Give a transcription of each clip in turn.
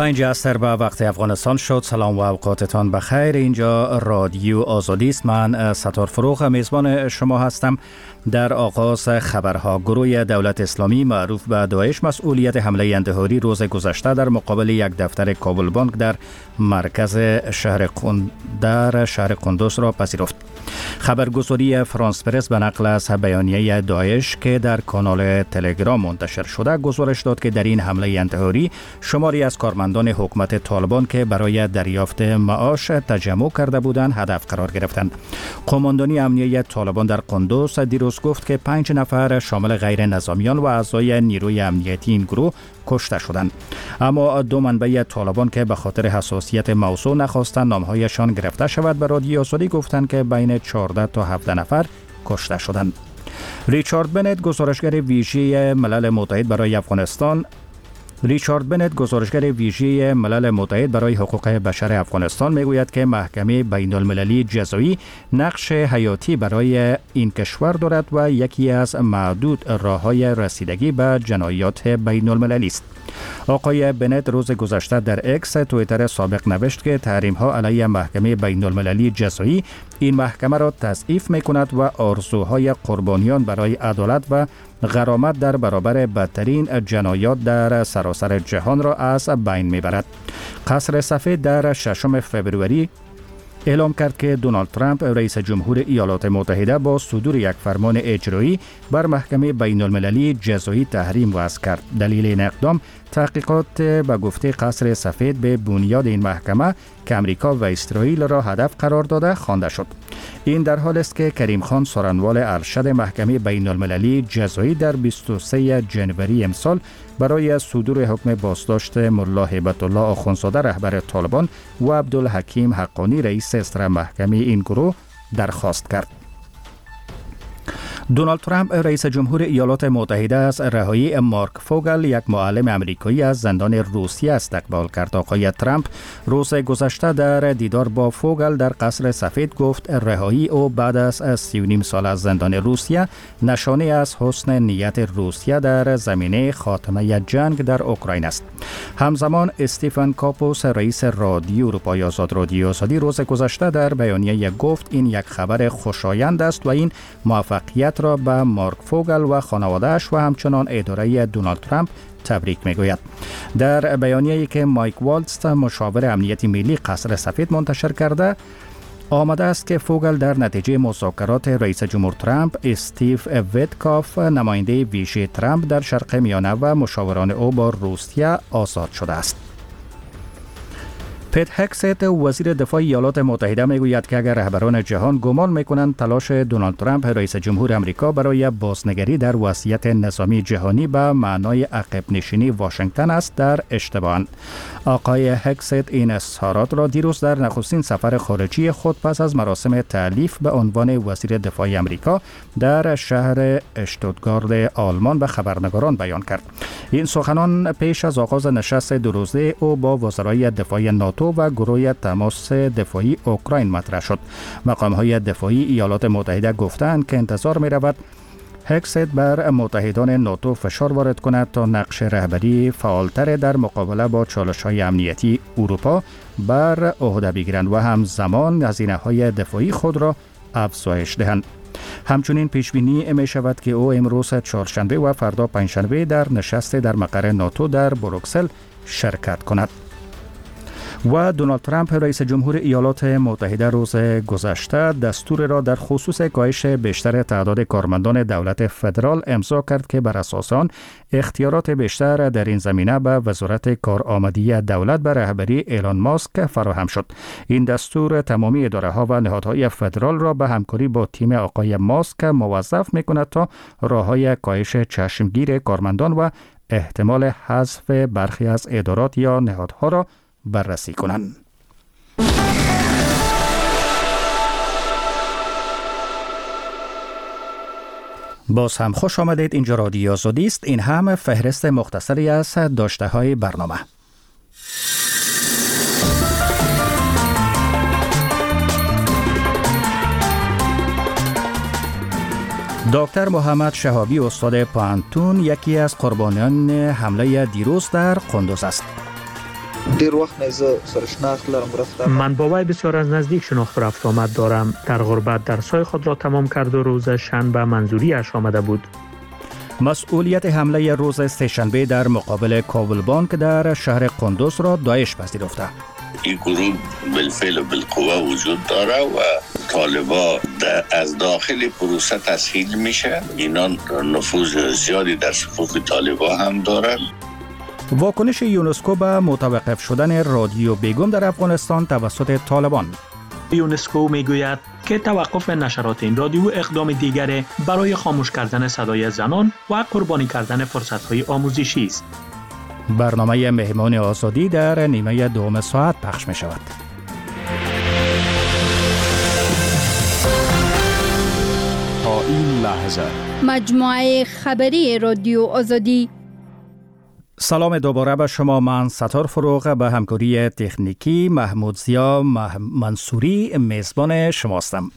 5 عصر به وقت افغانستان شد. سلام و اوقاتتان بخیر. اینجا رادیو آزادی است. من ستار فروغ میزبان شما هستم. در آغاز خبرها، گروه دولت اسلامی معروف به داعش مسئولیت حمله انتحاری روز گذشته در مقابل یک دفتر کابل بانک در مرکز شهر قندوز را پذیرفت. خبرگزاری فرانس پرس به نقل از بیانیه داعش که در کانال تلگرام منتشر شده گزارش داد که در این حمله انتحاری شماری از کارمندان حکومت طالبان که برای دریافت معاش تجمع کرده بودند هدف قرار گرفتند. قماندانی امنیه طالبان در قندوز دیروز گفت که 5 نفر شامل غیر نظامیان و اعضای نیروی امنیتی این گروه کشته شدند. اما 2 منبع طالبان که به خاطر حساسیت موضوع نخواستند نامهایشان گرفته شود به رادیو آزادی گفتند که بین 14 تا 17 نفر کشته شدند. ریچارد بنت گزارشگر ویژه ملل متحد برای حقوق بشر افغانستان میگوید که محکمه بین المللی جزایی نقش حیاتی برای این کشور دارد و یکی از معدود راه‌های رسیدگی به جنایات بین المللی است. آقای بنت روز گذشته در اکس توییتر سابق نوشت که تحریم‌ها علیه محکمه بین المللی جزایی این محکمه را تضعیف می‌کند و آرزوهای قربانیان برای عدالت و غرامت در برابر بدترین جنایات در سراسر جهان را از بین می‌برد. قصر سفید در 6 فوریه اعلام کرد که دونالد ترامپ رئیس جمهور ایالات متحده با صدور یک فرمان اجرایی بر محکمه بین المللی جزایی تحریم وضع کرد. دلیل این اقدام تحقیقات به گفته قصر سفید به بنیاد این محکمه که امریکا و اسرائیل را هدف قرار داده خوانده شد. این در حال است که کریم خان سرانوال ارشد محکمه بین المللی جزایی در 23 جنوری امسال برای صدور حکم بازداشت ملا هیبت الله آخوندزاده رهبر طالبان و عبدالحکیم حقانی رئیس اصل محکمه این گروه درخواست کرد. دونالد ترامپ رئیس جمهور ایالات متحده از رهایی مارک فوگل یک معلم امریکایی از زندان روسیه استقبال کرد. آقای ترامپ روز گذشته در دیدار با فوگل در قصر سفید گفت رهایی او بعد از 39 سال از زندان روسیه نشانه از حسن نیت روسیه در زمینه خاتمه جنگ در اوکراین است. همزمان استیفن کاپوس رئیس رادیو اروپای آزاد رادیو آزادی روز گذشته در بیانیه گفت این یک خبر خوشایند است و این موفقیت را به مارک فوگل و خانواده‌اش و همچنان اداره دونالد ترامپ تبریک میگوید. در بیانیه‌ای که مایک والتز مشاور امنیتی ملی قصر سفید منتشر کرده آمده است که فوگل در نتیجه مذاکرات رئیس جمهور ترامپ استیو ویتکاف نماینده ویژه ترامپ در شرق میانه و مشاوران او با روسیه آزاد شده است. پیت هکست وزیر دفاع ایالات متحده میگوید که اگر رهبران جهان گمان میکنند تلاش دونالد ترامپ رئیس جمهور امریکا برای بازنگری در وضعیت نظامی جهانی به معنای عقب نشینی واشنگتن است در اشتباهند. آقای هکست این اظهارات را دیروز در نخستین سفر خارجی خود پس از مراسم تعلیف به عنوان وزیر دفاع امریکا در شهر اشتوتگارت آلمان به خبرنگاران بیان کرد. این سخنان پیش از آغاز نشست 2 روزه او با وزرای دفاع ناتو و گروه تماس دفاعی اوکراین مطرح شد. مقام‌های دفاعی ایالات متحده گفتند که انتظار می‌رود هکست بر متحدان ناتو فشار وارد کند تا نقش رهبری فعالتر در مقابله با چالش‌های امنیتی اروپا بر عهده بگیرند و همزمان هزینه‌های دفاعی خود را افزایش دهند. همچنین پیش بینی می شود که او امروز چهارشنبه و فردا پنجشنبه در نشست در مقر ناتو در بروکسل شرکت کند. و دونالد ترامپ رئیس جمهور ایالات متحده روز گذشته دستور را در خصوص کاهش بیشتر تعداد کارمندان دولت فدرال امضا کرد که بر اساس آن اختیارات بیشتر در این زمینه به وزارت کارآمدی دولت به رهبری ایلان ماسک فراهم شد. این دستور تمامی اداره‌ها و نهادهای فدرال را به همکاری با تیم آقای ماسک موظف می‌کند تا راه‌های کاهش چشمگیر کارمندان و احتمال حذف برخی از ادارات یا نهادها را بررسی کنند. باز هم خوش آمدید. اینجا رادیو آزادی است. این هم فهرست مختصری از داشته‌های برنامه. دکتر محمد شهابی استاد پانتون یکی از قربانیان حمله دیروز در قندوز است. ډیر وخت نه زه سره شناخت لرم رفتم. من با وی بسیار از نزدیک شناخت و رفت آمد دارم. در غربت درس‌های خود را تمام کرد و روز شنبه منظوری‌اش آمده بود. مسئولیت حمله روز سه‌شنبه در مقابل کابل بانک در شهر قندوز را داعش پذیرفته. این گروه بالفعل و بالقوه وجود داره و طالبا از داخل پروسه تسهیل میشه. اینا نفوذ زیادی در صفوف طالبا هم دارن. واکنش یونسکو به متوقف شدن رادیو بیگم در افغانستان توسط طالبان. یونسکو میگوید که توقف نشرات این رادیو اقدام دیگری برای خاموش کردن صدای زنان و قربانی کردن فرصت‌های آموزشی است. برنامه مهمان آزادی در نیمه دوم ساعت پخش می شود. تا این لحظه مجموعه خبری رادیو آزادی. سلام دوباره به شما. من ستار فروغ به همکاری تکنیکی محمود زیا منصوری میزبان شماستم.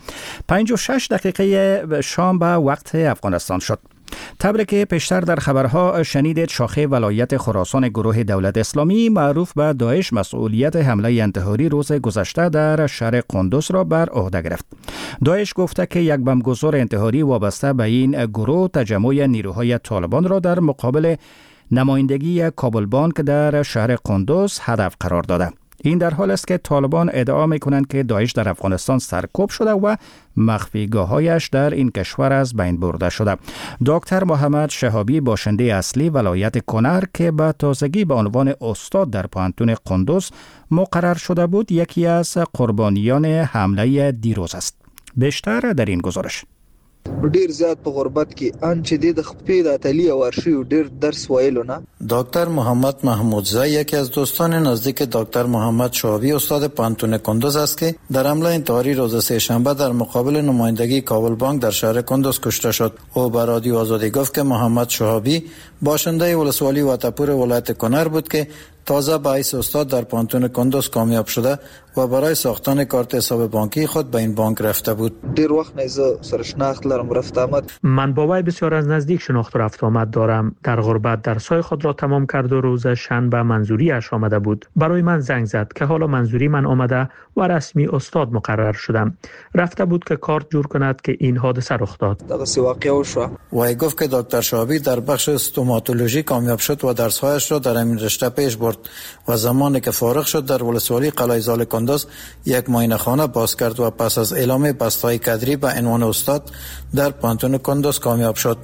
56 دقیقه شام به وقت افغانستان شد. طبری که پیشتر در خبرها شنیدید، شاخه ولایت خراسان گروه دولت اسلامی معروف به داعش مسئولیت حمله انتحاری روز گذشته در شهر قندوز را بر عهده گرفت. داعش گفته که یک بمبگذار انتحاری وابسته به این گروه تجمع نیروهای طالبان را در مقابل نمایندگی کابل بانک در شهر قندوز هدف قرار داده. این در حال است که طالبان ادعا می‌کنند که داعش در افغانستان سرکوب شده و مخفیگاه‌هایش در این کشور از بین برده شده. دکتر محمد شهابی، باشنده اصلی ولایت کنر که به تازگی به عنوان استاد در پوهنتون قندوز مقرر شده بود، یکی از قربانیان حمله دیروز است. بیشتر در این گزارش. ډیر زیات په غربت کې ان چې د خپې د اتلی ورشي ډیر درس وایلو نه. دکتر محمد محمودزی یکی از دوستان نزدیک دکتر محمد شهابی استاد پوهنتون قندوز است که در حمله انتحاری روز سه‌شنبه در مقابل نمایندگی کابل بانک در شهر قندوز کشته شد. او به رادیو آزادی گفت که محمد شهابی باشنده ولسوالی واتپور ولایت کنر بود که تازه به حیث استاد در پوهنتون قندوز کامیاب شده و برای ساختن کارت حساب بانکی خود به این بانک رفته بود. ډیر وخت نه زه سره شناخت لرم رفت آمد. من با وی بسیار از نزدیک شناخت و رفت آمد دارم. در غربت درس‌های خود را تمام کرد و روز شنبه منظوری‌اش آمده بود. برای من زنگ زد که حالا منظوری من آمده و رسمی استاد مقرر شدم. رفته بود که کارت جور کند که این حادثه رخ داد. دغه واقعه وشو. وی گفت که دکتر شهابی در بخش استوماتولوژی کامیاب شد و درس‌هایش را در این رشته پیش برد و زمانی که فارغ شد در ولسوالی قلعه زال قندوز یک معاینه خانه باز کرد و پس از اعلام بسته‌های کدری به عنوان استاد در پوهنتون قندوز کامیاب شد.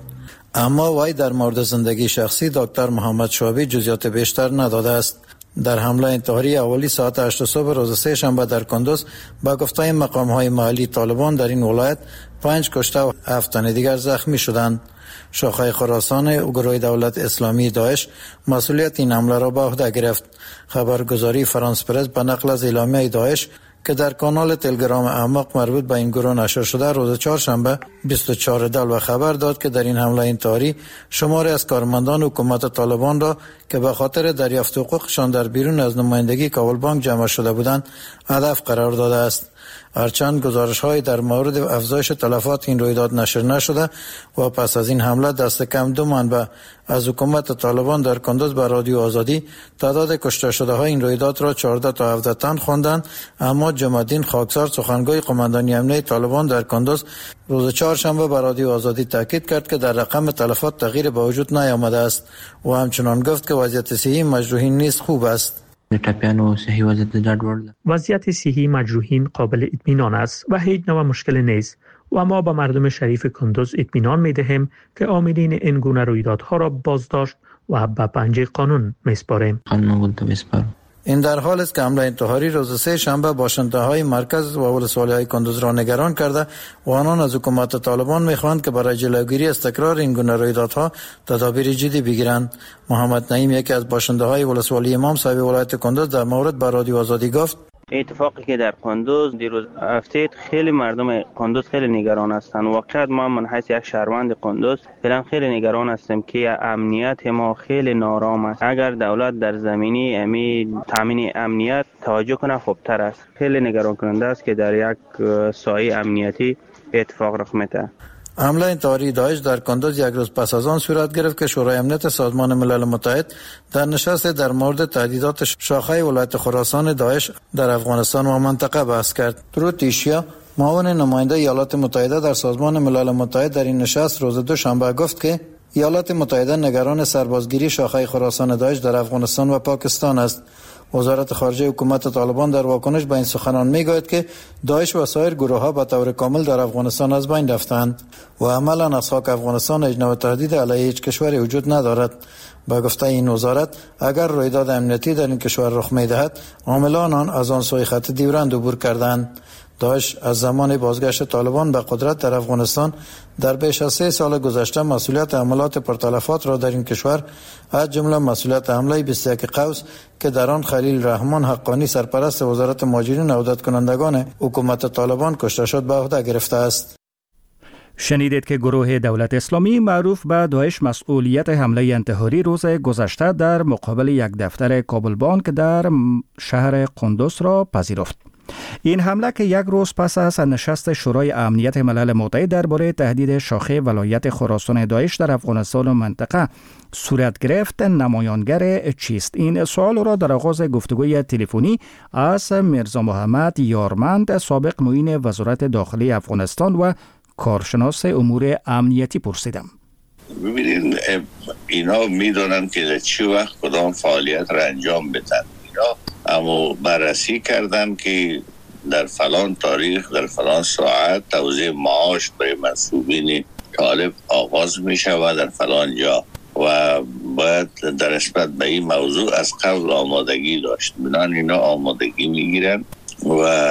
اما وی در مورد زندگی شخصی دکتر محمد شهابی جزئیات بیشتر نداده است. در حمله انتحاری اولی ساعت 8 صبح روز سه‌شنبه در قندوز با گفته مقام‌های محلی طالبان در این ولایت 5 کشته و 7 تن دیگر زخمی شدند. شاخه خراسان گروه دولت اسلامی داعش مسئولیت این حمله را به عهده گرفت. خبرگزاری فرانس پرس به نقل از اعلامیه داعش که در کانال تلگرام اعماق مربوط به این گروه نشر شده روز چهارشنبه 24 دلو خبر داد که در این حمله انتحاری شماری از کارمندان حکومت طالبان را که به خاطر دریافت حقوقشان در بیرون از نمایندگی کابل بانک جمع شده بودند هدف قرار داده است. هرچند گزارش‌های در مورد افزایش تلفات این رویداد نشر نشده و پس از این حمله دست کم 2 منبع از حکومت طالبان در قندوز به رادیو آزادی تعداد کشته شده های این رویداد را 14 تا 17 تن خواندند. اما جمع‌الدین خاکسار سخنگوی قماندانی امنیه طالبان در قندوز روز چهارشنبه به رادیو آزادی تاکید کرد که در رقم تلفات تغییر به وجود نیامده است و همچنان گفت که وضعیت صحی مجروحین نیز خوب است. وضعیت صحی مجروحین قابل اطمینان است و هیچ نوع مشکل نیست و ما به مردم شریف قندوز اطمینان می‌دهیم که عاملین این گونه رویدادها را بازداشت و به پنجه قانون می‌سپاریم. این در حال است که حمله انتحاری روز سه‌شنبه باشنده‌های مرکز و ولسوالی‌های قندوز را نگران کرده و آنان از حکومت طالبان می‌خواهند که برای جلوگیری از تکرار این گونه رویدادها تدابیر جدی بگیرند. محمد نعیم یکی از باشنده‌های ولسوالی امام صاحب ولایت قندوز در مورد به رادیو آزادی گفت: اتفاقی که در قندوز دیروز افتاد خیلی مردم قندوز خیلی نگران هستند. واقعا ما من حیث یک شهروند قندوز فعلا خیلی نگران هستیم که امنیت ما خیلی نارام است. اگر دولت در زمینه تامین امنیت توجه کنه خوبتر است. خیلی نگران کننده است که در یک سایه امنیتی اتفاق رخ میده. حمله انتحاری داعش در کندوز یک روز پس از آن صورت گرفت که شورای امنیت سازمان ملل متحد در نشست در مورد تهدیدات شاخه ولایت خراسان داعش در افغانستان و منطقه بحث کرد. تروتیشیا معاون نماینده ایالات متحده در سازمان ملل متحد در این نشست روز دوشنبه گفت که ایالات متحده نگران سربازگیری شاخه خراسان داعش در افغانستان و پاکستان است. وزارت خارجه حکومت طالبان در واکنش به این سخنان میگوید که داعش و سایر گروه‌ها به طور کامل در افغانستان از بین رفتند و عملاً از خاک افغانستان هیچ نوع تهدید علیه هیچ کشوری وجود ندارد. با گفته این وزارت اگر رویداد امنیتی در این کشور رخ می‌دهد عاملان آن از آن سوی خط ډیورند عبور کردند. داعش از زمان بازگشت طالبان به قدرت در افغانستان در بیش از 3 سال گذشته مسئولیت حملات پرتلفات را در این کشور از جمله مسئولیت حمله 21 قوس که در آن خلیل رحمان حقانی سرپرست وزارت مهاجرین و عودت کنندگان حکومت طالبان کشته شد به عهده گرفته است. شنیدید که گروه دولت اسلامی معروف به داعش مسئولیت حمله انتحاری روز گذشته در مقابل یک دفتر کابل بانک در شهر قندوز را پذیرفت. این حمله که یک روز پس از نشست شورای امنیت ملل متحد درباره تهدید شاخه ولایت خراسان داعش در افغانستان و منطقه صورت گرفت نمایانگر چیست؟ این سوال را در آغاز گفتگوی تلفنی از میرزا محمد یارمند سابق معین وزارت داخلی افغانستان و کارشناس امور امنیتی پرسیدم. ببینید اینا میدونن که در چه وقت کدام فعالیت را انجام بدن. اینا اما بررسی کردن که در فلان تاریخ در فلان ساعت توزیع معاش برای منصوبین طالب آغاز می شود در فلان جا و باید در نسبت به این موضوع از قبل آمادگی داشت. بنابراین اینا آمادگی میگیرن و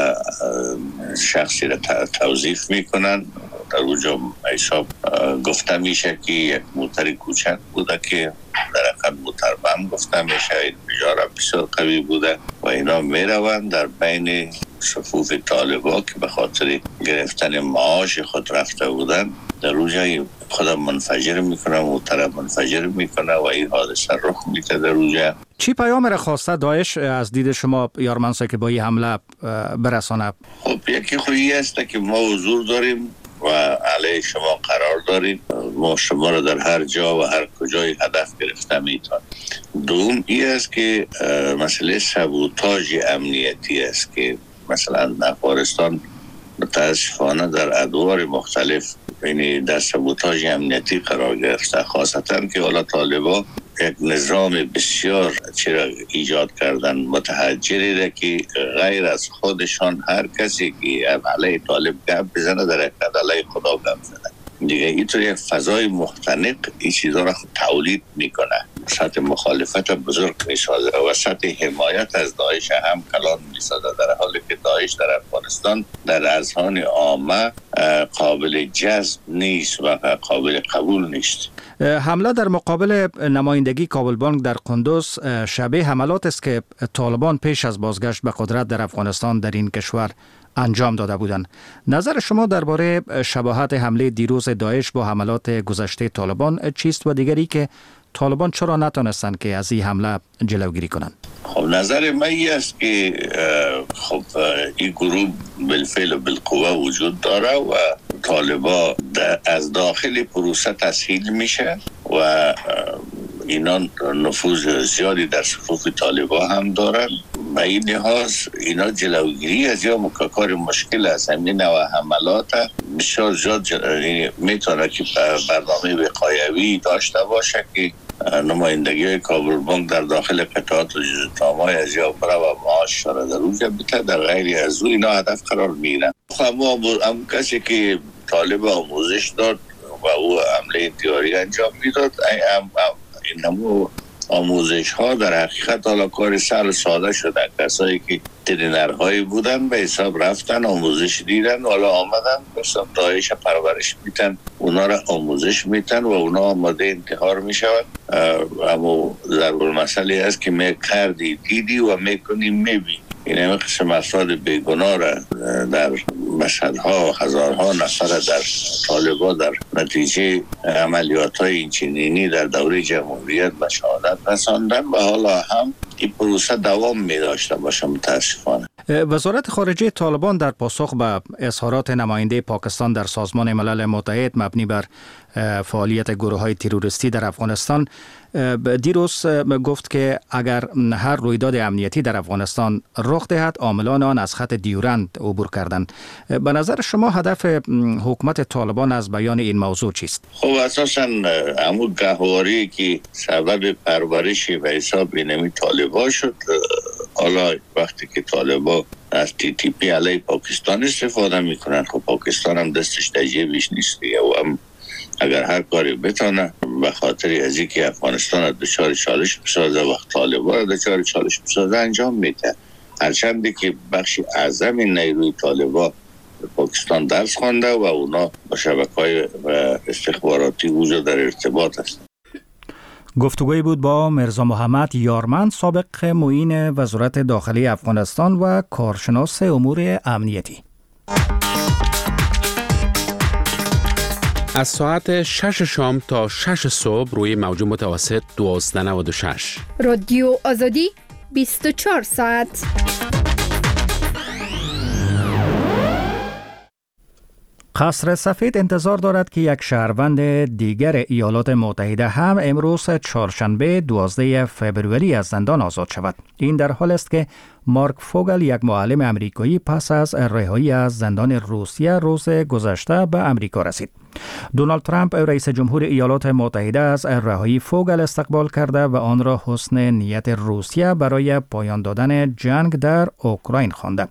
شخصی را توظیف میکنن. در اونجا حساب گفته میشه که یک موتر کوچک بوده که در حقیقت موتر بم گفته میشه، این بجاره بسیار قوی بوده و اینا میروند در بین صفوف طالبا که به خاطر گرفتن معاش خود رفته بودن در اونجا خودم منفجر میکنه، موتر منفجر میکنه و این حادثه رخ میده در اونجا. چی پیام را خواسته داعش از دید شما یارمنسا که با این حمله برسانه؟ خب یکی خویی است که ما حضور داریم و علیه شما قرار داریم، ما شما را در هر جا و هر کجای هدف گرفته میتونیم. دوم این است که مسئله سابوتاژ امنیتی است که مثلا افغانستان متاسفانه در ادوار مختلف یعنی در سابوتاژ امنیتی قرار گرفته، خاصتا که حالا طالبا یک نظام بسیار چرا ایجاد کردن متحجری را که غیر از خودشان هر کسی که علیه طالب گپ بزنه در حقیقت علیه خدا گپ زنه دیگه. اینطور یک فضای مختنق این چیزا را تولید میکنه، سطح مخالفت بزرگ میسازه و سطح حمایت از داعش هم کلان میسازه، در حالی که داعش در افغانستان در اذهان عامه قابل جذب نیست و قابل قبول نیست. حمله در مقابل نمایندگی کابل بانک در قندوز شبیه حملات است که طالبان پیش از بازگشت به قدرت در افغانستان در این کشور انجام داده بودند. نظر شما درباره شباهت حمله دیروز داعش با حملات گذشته طالبان چیست و دیگری که طالبان چرا نتونستند که از این حمله جلوگیری کنند؟ خب نظر من این است که خب این گروه بالفعل و بالقوه وجود داره و طالبا از داخل پروسه تسهیل میشه و اینا نفوذ زیادی در صفوف طالبا هم دارن. به این لحاظ اینا جلوگیری از یا مکاکار مشکل است. همین نوع حملات بسیار زیاد میتونه که برنامه وقایوی داشته باشه که نمایندگی های کابل بانک در داخل قطعات و جزءتام‌های از یا برای و معاش را در اونجا بده، در غیر از او اینا هدف قرار میگیرن. هم کسی که طالب آموزش داد و او حمله انتحاری انجام میداد، این همون آموزش ها در حقیقت حالا کار سر ساده شدن. کسایی که ترینرهایی بودن به حساب رفتن آموزش دیدن حالا آمدن به حساب داعش پرورش میتن، اونا را آموزش میتن و اونا آماده انتحار میشود. اما ضرب المثلی است که میکردی دیدی و میکنی میبینی. این همه قسم افراد بیگناه را در مشهدها هزارها نفر در طالبا در نتیجه عملیات های اینچنینی در دوره جمهوریت به شهادت رساندن و حالا هم این پروسه دوام می داشته باشه متاسفانه. وزارت خارجه طالبان در پاسخ به اظهارات نماینده پاکستان در سازمان ملل متحد مبنی بر فعالیت گروه‌های تروریستی در افغانستان دیروز گفت که اگر هر رویداد امنیتی در افغانستان رخ دهد عاملان آن از خط دیورند عبور کردند. به نظر شما هدف حکومت طالبان از بیان این موضوع چیست؟ خب اساساً همون گهواری که سبب پرورش و حساب اینمی طالبان شد، حالا وقتی که طالبان از TTP علیه پاکستان استفاده میکنن، خب پاکستان هم دستش در جیبش نیست و هم اگر هر کاری بتونه به خاطر از اینکه افغانستان دچار چالش بسازه وقت طالبان دچار چالش بسازه انجام میده. هرچند که بخش اعظم نیروی طالبان پاکستان درس خوانده و اونا با شبکه‌های استخباراتی وجود در ارتباط هستند. گفتگوی بود با مرزا محمد یارمند، سابق معین وزارت داخلی افغانستان و کارشناس امور امنیتی. از ساعت 6 شام تا 6 صبح روی موج متوسط 1296 رادیو آزادی 24 ساعت. قصر سفید انتظار دارد که یک شهروند دیگر ایالات متحده هم امروز چهارشنبه 12 فوریه از زندان آزاد شود. این در حال است که مارک فوگل، یک معلم امریکایی، پس از رهایی از زندان روسیه روز گذشته به امریکا رسید. دونالد ترامپ رئیس جمهور ایالات متحده از رهایی فوگل استقبال کرده و آن را حسن نیت روسیه برای پایان دادن جنگ در اوکراین خوانده.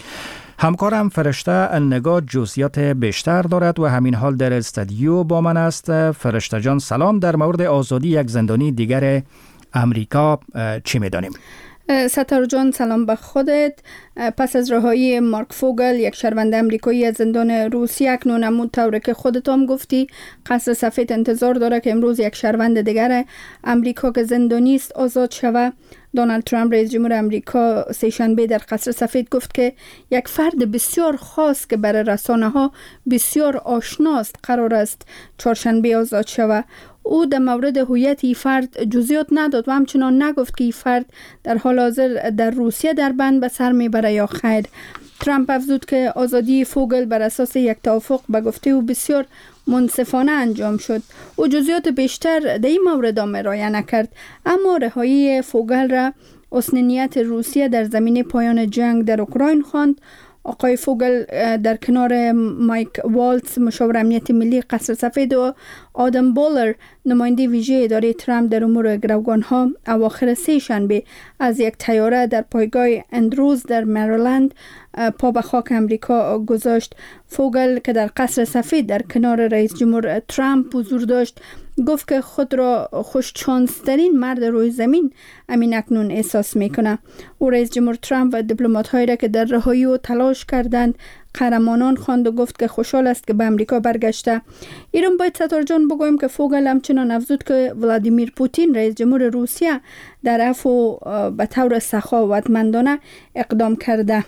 همکارم فرشته نگاه جزئیات بیشتر دارد و همین حال در استودیو با من است. فرشته جان سلام. در مورد آزادی یک زندانی دیگر امریکا چی می‌دانیم؟ ستار جان سلام به خودت. پس از رهایی مارک فوگل، یک شهروند امریکایی از زندان روسیه، اکنون همون طوری که خودت هم گفتی قصر سفید انتظار داره که امروز یک شهروند دیگر امریکا که زندانی است آزاد شود. دونالد ترامپ رئیس جمهور امریکا سه‌شنبه در قصر سفید گفت که یک فرد بسیار خاص که برای رسانه ها بسیار آشناست قرار است چهارشنبه آزاد شود. او در مورد هویت این فرد جزئیات نداد و همچنان نگفت که این فرد در حال حاضر در روسیه در بند به سر میبره یا خیر. ترامپ افزود که آزادی فوگل بر اساس یک توافق به گفته او بسیار منصفانه انجام شد. او جزئیات بیشتر در این مورد ارائه نکرد، اما رهایی فوگل را حسن نیت روسیه در زمینه پایان جنگ در اوکراین خواند. آقای فوگل در کنار مایک والتز مشاور امنیت ملی قصر سفید و آدم بولر نماینده ویژه اداره ترامپ در امور گروگان‌ها اواخر سه‌شنبه از یک طیاره در پایگاه اندروز در مریلند پا به خاک امریکا گذاشت. فوگل که در قصر سفید در کنار رئیس جمهور ترامپ حضور داشت گفت که خود را خوششانسترین مرد روی زمین امین اکنون احساس میکنه. او رئیس جمهور ترامپ و دیپلمات‌هایی را که در رهایی او تلاش کردند قهرمانان خواند و گفت که خوشحال است که به امریکا برگشته. ایران باید ستار جان بگویم که فوگل همچنان افزود که ولادیمیر پوتین رئیس جمهور روسیه در عفو به طور سخاوتمندانه اقدام کرده.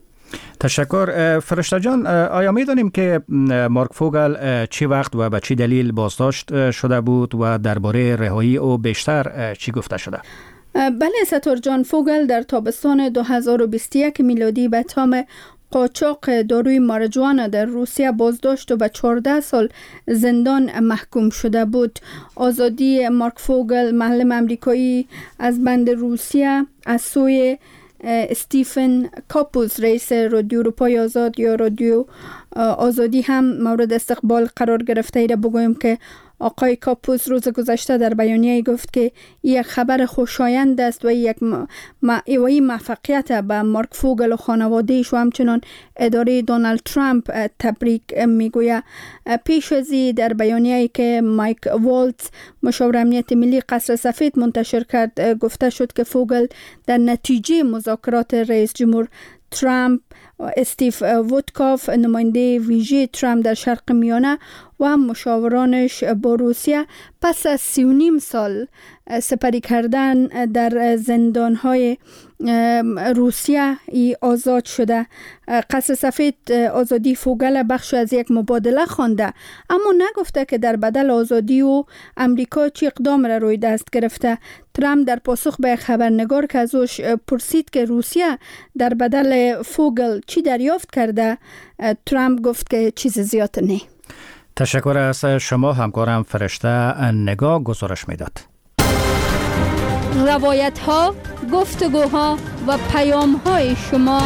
تشکر فرشته جان. آیا می‌دانیم که مارک فوگل چی وقت و به چی دلیل بازداشت شده بود و درباره رهایی او بیشتر چی گفته شده؟ بله ستار جان، فوگل در تابستان 2021 میلادی به تهم قاچاق داروی ماریجوانا در روسیه بازداشت و به 14 سال زندان محکوم شده بود. آزادی مارک فوگل، معلم امریکایی از بند روسیه، از سوی استیفن کاپوس رئیس رادیو اروپای آزاد یا رادیو آزادی هم مورد استقبال قرار گرفته. ایره بگویم که آقای کاپوس روز گذشته در بیانیه گفت که یک خبر خوشایند است و یک موفقیت به مارک فوگل و خانواده‌اش و همچنان اداره دونالد ترامپ تبریک میگوید. پیش از این در بیانیه‌ای که مایک والتز مشاور امنیت ملی قصر سفید منتشر کرد گفته شد که فوگل در نتیجه مذاکرات رئیس جمهور ترامپ استیو وودکاف نماینده ویژه ترامپ در شرق میانه و مشاورانش با روسیه پس از 39 سال سپری کردن در زندانهای روسیه آزاد شده. قصر سفید آزادی فوگل بخش از یک مبادله خوانده، اما نگفته که در بدل آزادی و امریکا چی اقدام را روی دست گرفته. ترامپ در پاسخ به خبرنگار که ازش پرسید که روسیه در بدل فوگل چی دریافت کرده، ترامپ گفت که چیز زیاد نه. تشکر از شما همکارم فرشته نگاه گزارش میداد. روایت ها، گفتگوها و پیام های شما.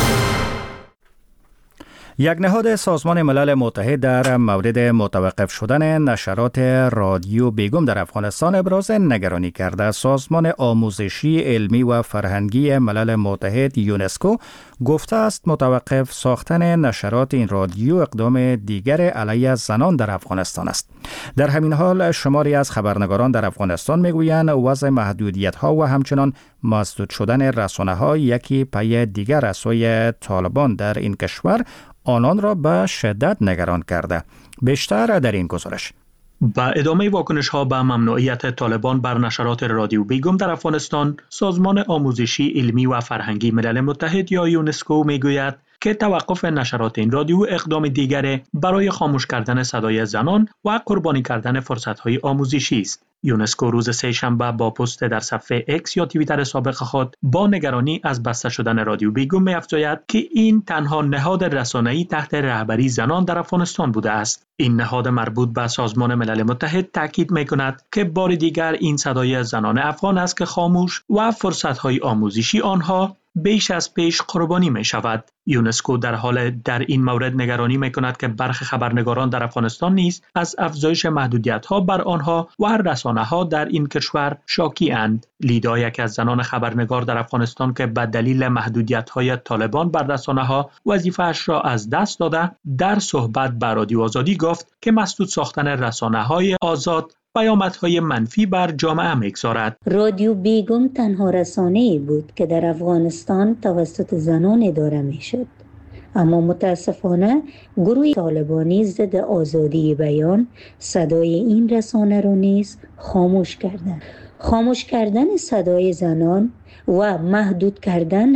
یک نهاد سازمان ملل متحد در مورد متوقف شدن نشرات رادیو بیگم در افغانستان ابراز نگرانی کرده. سازمان آموزشی، علمی و فرهنگی ملل متحد یونسکو گفته است متوقف ساختن نشرات این رادیو اقدام دیگر علیه زنان در افغانستان است. در همین حال شماری از خبرنگاران در افغانستان میگویند وضع محدودیت‌ها و همچنان مسدود شدن رسانه‌ها یکی پی دیگر از سوی طالبان در این کشور آنان را به شدت نگران کرده. بیشتر در این گزارش. با ادامه واکنش‌ها به ممنوعیت طالبان بر نشرات رادیو بیگم در افغانستان، سازمان آموزشی، علمی و فرهنگی ملل متحد یا یونسکو میگوید که توقف نشرات این رادیو اقدام دیگری برای خاموش کردن صدای زنان و قربانی کردن فرصت‌های آموزشی است. یونسکو روز سه‌شنبه با پست در صفحه اکس یا توییتر سابق خود با نگرانی از بسته شدن رادیو بیگم می‌افزاید که این تنها نهاد رسانه‌ای تحت رهبری زنان در افغانستان بوده است. این نهاد مربوط به سازمان ملل متحد تاکید می‌کند که بار دیگر این صدای زنان افغان است که خاموش و فرصت‌های آموزشی آنها بیش از پیش قربانی می شود. یونسکو در حال در این مورد نگرانی می کند که برخی خبرنگاران در افغانستان نیز از افزایش محدودیت‌ها بر آنها و رسانه‌ها در این کشور شاکی اند. لیدا، یکی از زنان خبرنگار در افغانستان که به دلیل محدودیت‌های طالبان بر رسانه‌ها وظیفه‌اش را از دست داده، در صحبت با رادیو آزادی گفت که مسدود ساختن رسانه‌های آزاد پیامدهای منفی بر جامعه می‌گذارد. رادیو بیگم تنها رسانه‌ای بود که در افغانستان توسط زنان اداره می‌شد. اما متاسفانه گروه طالبانی ضد آزادی بیان صدای این رسانه را نیز خاموش کردند. خاموش کردن صدای زنان و محدود کردن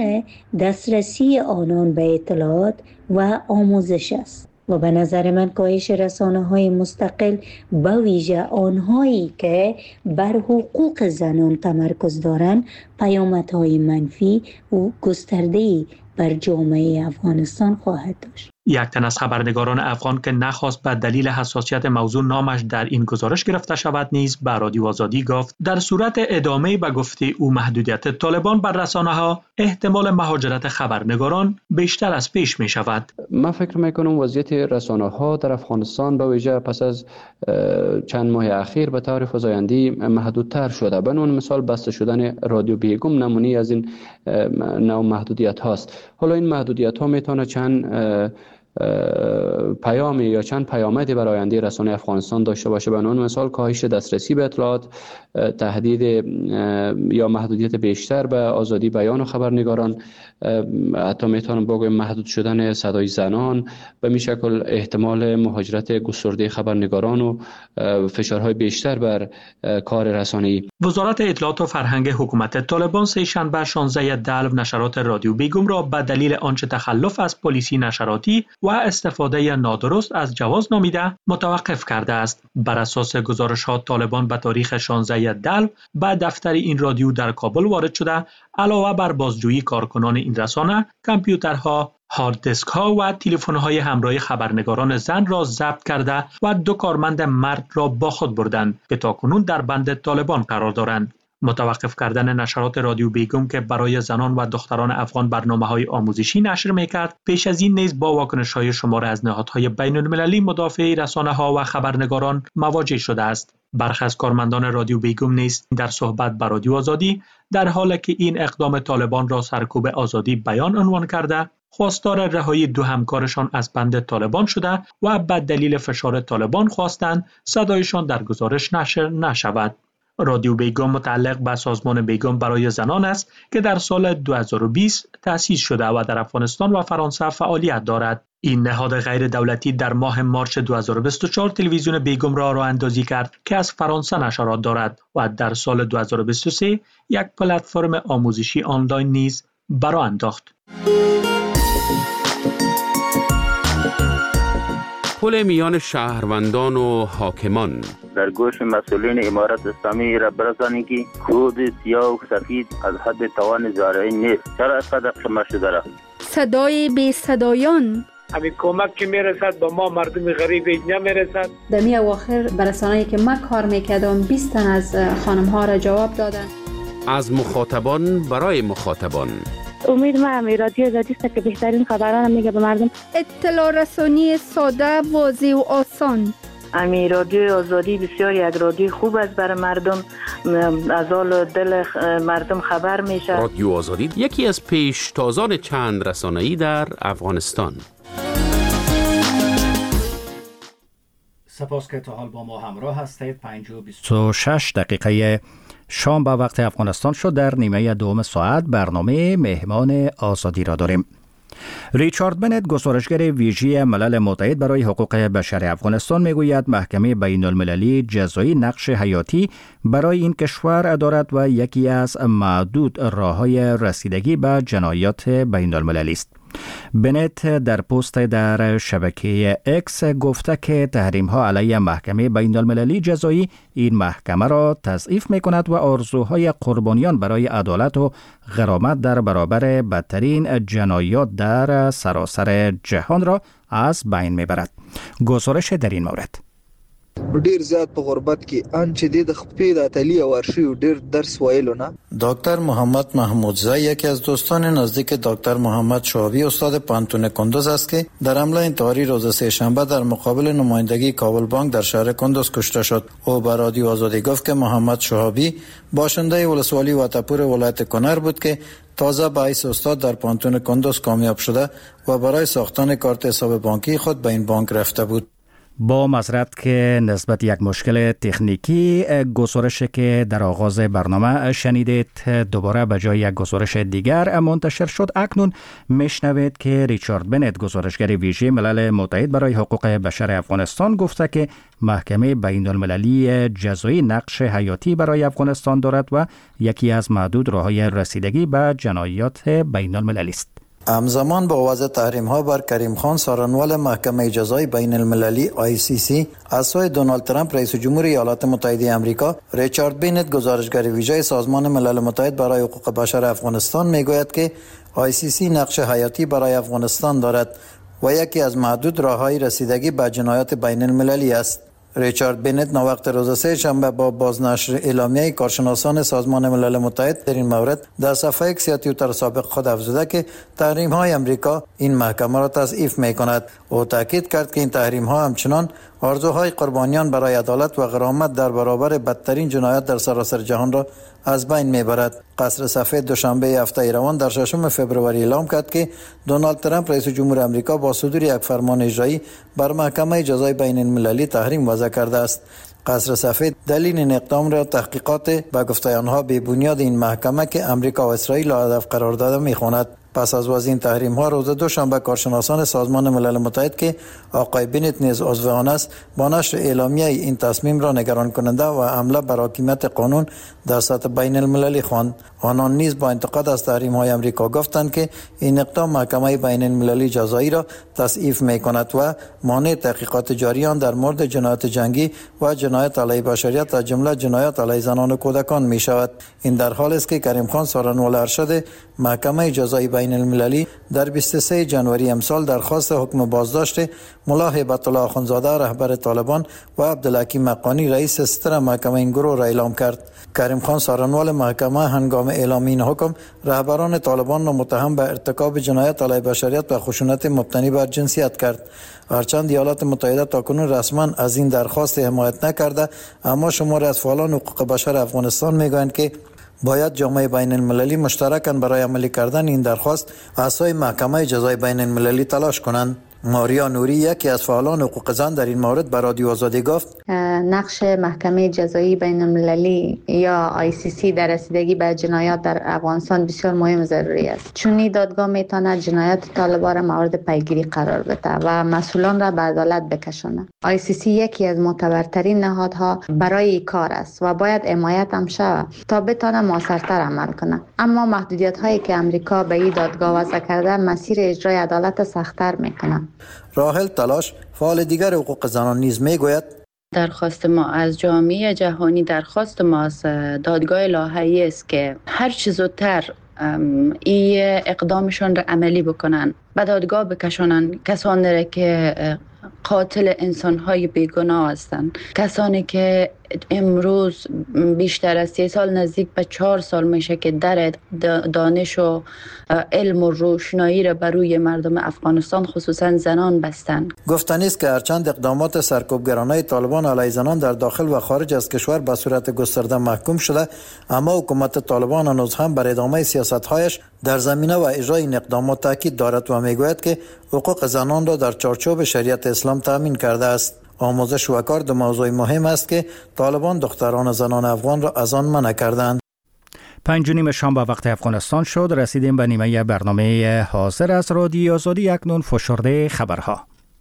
دسترسی آنان به اطلاعات و آموزش است. و به نظر من کاهش رسانه‌های مستقل به ویژه آنهایی که بر حقوق زنان تمرکز دارند پیامدهای منفی و گسترده‌ای بر جامعه افغانستان خواهد داشت. یک تن از خبرنگاران افغان که نخواست به دلیل حساسیت موضوع نامش در این گزارش گرفته شود نیز به رادیو آزادی گفت در صورت ادامه به گفته او محدودیت طالبان بر رسانه‌ها احتمال مهاجرت خبرنگاران بیشتر از پیش می شود. من فکر میکنم وضعیت رسانه‌ها در افغانستان به ویژه پس از چند ماه اخیر به طور فزاینده محدودتر شده. به عنوان مثال بسته شدن رادیو بیگم نمونه از این نوع محدودیت هاست. حالا این محدودیت ها میتونه چند پیامی یا چند پیامدی برای آینده رسانه افغانستان داشته باشه. به عنوان مثال کاهش دسترسی به اطلاعات، تهدید یا محدودیت بیشتر به آزادی بیان و خبرنگاران، حتی میتونم بگم محدود شدن صدای زنان، به می شکل احتمال مهاجرت گسترده خبرنگاران و فشارهای بیشتر بر کار رسانه‌ای. وزارت اطلاعات و فرهنگ حکومت طالبان سه‌شنبه 16 دلو نشرات رادیو بیگم را به دلیل آنچه تخلف از پلیسی نشراتی و استفاده نادرست از جواز نامیده متوقف کرده است. بر اساس گزارش‌ها طالبان به تاریخ 16 دلو به دفتر این رادیو در کابل وارد شده، علاوه بر بازجویی کارکنان این رسانه، کامپیوترها، هارد دیسک ها و تلفن های همراه خبرنگاران زن را ضبط کرده و 2 کارمند مرد را با خود بردند که تاکنون در بند طالبان قرار دارند. متوقف کردن نشرات رادیو بیگم که برای زنان و دختران افغان برنامه‌های آموزشی نشر می‌کرد، پیش از این نیز با واکنش‌های شمار از نهادهای بین‌المللی مدافع رسانه‌ها و خبرنگاران مواجه شده است. برخی از کارمندان رادیو بیگم نیز در صحبت با رادیو آزادی در حالی که این اقدام طالبان را سرکوب آزادی بیان عنوان کرده، خواستار رهایی 2 همکارشان از بند طالبان شده و به دلیل فشار طالبان خواستند صدایشان در گزارش نشر نشود. رادیو بیگم متعلق به سازمان بیگم برای زنان است که در سال 2020 تأسیس شده و در افغانستان و فرانسه فعالیت دارد. این نهاد غیر دولتی در ماه مارچ 2024 تلویزیون بیگم را راه اندازی کرد که از فرانسه نشرات دارد و در سال 2023 یک پلتفرم آموزشی آنلاین نیز برآ انداخت. پل میان شهروندان و حاکمان در گوش مسئولین امارت اسلامی را برسانید که کود سیاه و سفید از حد توان زارعی نیست. چرا از قدر شما شده را؟ صدای بی صدایان همین کمک که میرسد به ما مردم غریب نمیرسد. در می اواخر برسانه‌ای که من کار میکردم 20 تن از خانم ها را جواب دادن. از مخاطبان برای مخاطبان. امید ما رادیو آزادی است که بهترین خبران میگه به مردم. اطلاع رسانی ساده، واضح و آسان. رادیو آزادی بسیار یک رادیو خوب است برای مردم، از حال دل مردم خبر میشه. رادیو آزادی یکی از پیشتازان چند رسانه‌ای در افغانستان. سپاس که تا حال با ما همراه هستید. 5:26 دقیقه شام به وقت افغانستان شد. در نیمه دوم ساعت برنامه مهمان آزادی را داریم. ریچارد بنت، گزارشگر ویژه ملل متحد برای حقوق بشر افغانستان، میگوید محکمه بین المللی جزایی نقش حیاتی برای این کشور دارد و یکی از معدود راه‌های رسیدگی به جنایات بین المللی است. بنت در پست در شبکه اکس گفته که تحریم‌ها علیه محکمه بین المللی جزایی این محکمه را تضعیف می‌کند و آرزوهای قربانیان برای عدالت و غرامت در برابر بدترین جنایات در سراسر جهان را از بین می‌برد. گزارش در این مورد. ډیر زیات په غربت کې ان چې د خپې د اتلی ورشي ډیر درس ویلو نه. دکتر محمد محمودزی یکی از دوستان نزدیک دکتر محمد شهابی استاد پانتون کندوز است که در حمله انتحاری روز سه‌شنبه در مقابل نمایندگی کابل بانک در شهر کندوز کشته شد. او به رادیو آزادی گفت که محمد شهابی باشنده ولسوالی واتپور ولایت کنر بود که تازه به حیث استاد در پانتون کندوز کامیاب شده و برای ساختن کارت حساب بانکی خود به این بانک رفته بود. با معذرت که نسبت یک مشکل تکنیکی، گزارشی که در آغاز برنامه شنیدید دوباره به جای یک گزارش دیگر منتشر شد. اکنون میشنوید که ریچارد بنت، گزارشگر ویژه ملل متحد برای حقوق بشر افغانستان، گفته که محکمه بین المللی جزایی نقش حیاتی برای افغانستان دارد و یکی از معدود راه‌های رسیدگی به جنایات بین المللی است. همزمان با وضع تحریم ها بر کریم خان، سارنوال محکمه جزای بین المللی ICC، از سوی دونالد ترامپ رئیس جمهور ایالات متحده آمریکا، ریچارد بنت، گزارشگر ویژه سازمان ملل متحد برای حقوق بشر افغانستان، میگوید که ICC نقش حیاتی برای افغانستان دارد و یکی از معدود راه‌های رسیدگی به جنایات بین المللی است. ریچارد بنت نوقت روز سه‌شنبه با بازنشر اعلامیه کارشناسان سازمان ملل متحد در این مورد در صفحه اکس یا توییتر سابق خود افزوده که تحریم‌های امریکا این محکمه را تضعیف می‌کند. او تاکید کرد که این تحریم‌ها همچنان آرزوهای قربانیان برای عدالت و غرامت در برابر بدترین جنایات در سراسر جهان را از بین میبرد. قصر سفید دوشنبه هفته روان در 6 فوریه اعلام کرد که دونالد ترامپ رئیس جمهور آمریکا با صدور یک فرمان اجرایی بر محکمه جزای بین المللی تحریم وضع کرده است. قصر سفید دلیل این اقدام را تحقیقات به گفته آنها بی بنیاد این محکمه که امریکا و اسرائیل را هدف قرار داده می‌خواند. پس از وضع این تحریم ها روز دوشنبه کارشناسان سازمان ملل متحد که آقای بنت نیز عضو آن است، با نشر اعلامیه این تصمیم را نگران کننده و حمله بر حاکمیت قانون در سطح بین المللی خواند. آنان نیز با انتقاد از تحریم های امریکا گفتند که این اقدام محکمه بین المللی جزایی را تضعیف می کند و مانع تحقیقات جاریان در مورد جنایات جنگی و جنایات علیه بشریت از جمله جنایات علیه زنان و کودکان می شود. این در حالی است که کریم خان، سارنوال ارشد محکمه جزایی بین المللی در 23 جنوری امسال درخواست حکم بازداشت ملا هیبت الله اخوندزاده رهبر طالبان و عبدالحکیم حقانی رئیس ستر محکمه این گروه را اعلام کرد. کریم خان، سارنوال محکمه، هنگام اعلام این حکم رهبران طالبان را متهم به ارتکاب جنایت علیه بشریت و خشونت مبتنی بر جنسیت کرد. هرچند ایالات متحده تاکنون رسما از این درخواست حمایت نکرده، اما شماری از فعالان حقوق بشر افغانستان میگویند که باید جامعه بین المللی مشترکاً برای عملی کردن این درخواست از سوی محکمه جزای بین المللی تلاش کنند. ماریا نوری یکی از فعالان حقوق زن در این مورد به رادیو آزادی گفت نقش محکمه جزایی بین المللی یا ICC در رسیدگی به جنایات در افغانستان بسیار مهم و ضروری است، چون این دادگاه میتواند جنایات طالبان را مورد پیگیری قرار بده و مسئولان را به عدالت بکشاند. ICC یکی از معتبرترین نهادها برای کار است و باید حمایت هم شود تا بتونه موثرتر عمل کنه. اما محدودیت هایی که امریکا به این دادگاه وضع کرده مسیر اجرای عدالت سخت‌تر میکنه. راحل تلاش فعال دیگر حقوق زنان نیز میگوید درخواست ما از جامعه جهانی، درخواست ما از دادگاه لاهایی است که هر چه زودتر این اقدامشان را عملی بکنن، به دادگاه بکشانن کسانی را که قاتل انسان‌های بیگناه هستند، کسانی که امروز بیشتر از 3 سال نزدیک به 4 سال میشه که در دانش و علم و روشنایی را بر روی مردم افغانستان خصوصا زنان بستند. گفتنی است که هرچند اقدامات سرکوبگرانه طالبان علیه زنان در داخل و خارج از کشور به صورت گسترده محکوم شده، اما حکومت طالبان هنوز هم بر ادامه سیاست‌هایش در زمینه و اجرای این اقدامات تاکید دارد و میگوید که حقوق زنان را در چارچوب شریعت اسلام تامین کرده است. آموزش و کار دو موضوع مهم است که طالبان دختران و زنان افغان را از آن منع کردند. 5:30 شام به وقت افغانستان شد. رسیدیم به نیمه برنامه حاضر از رادیو آزادی. اکنون فشرده خبرها.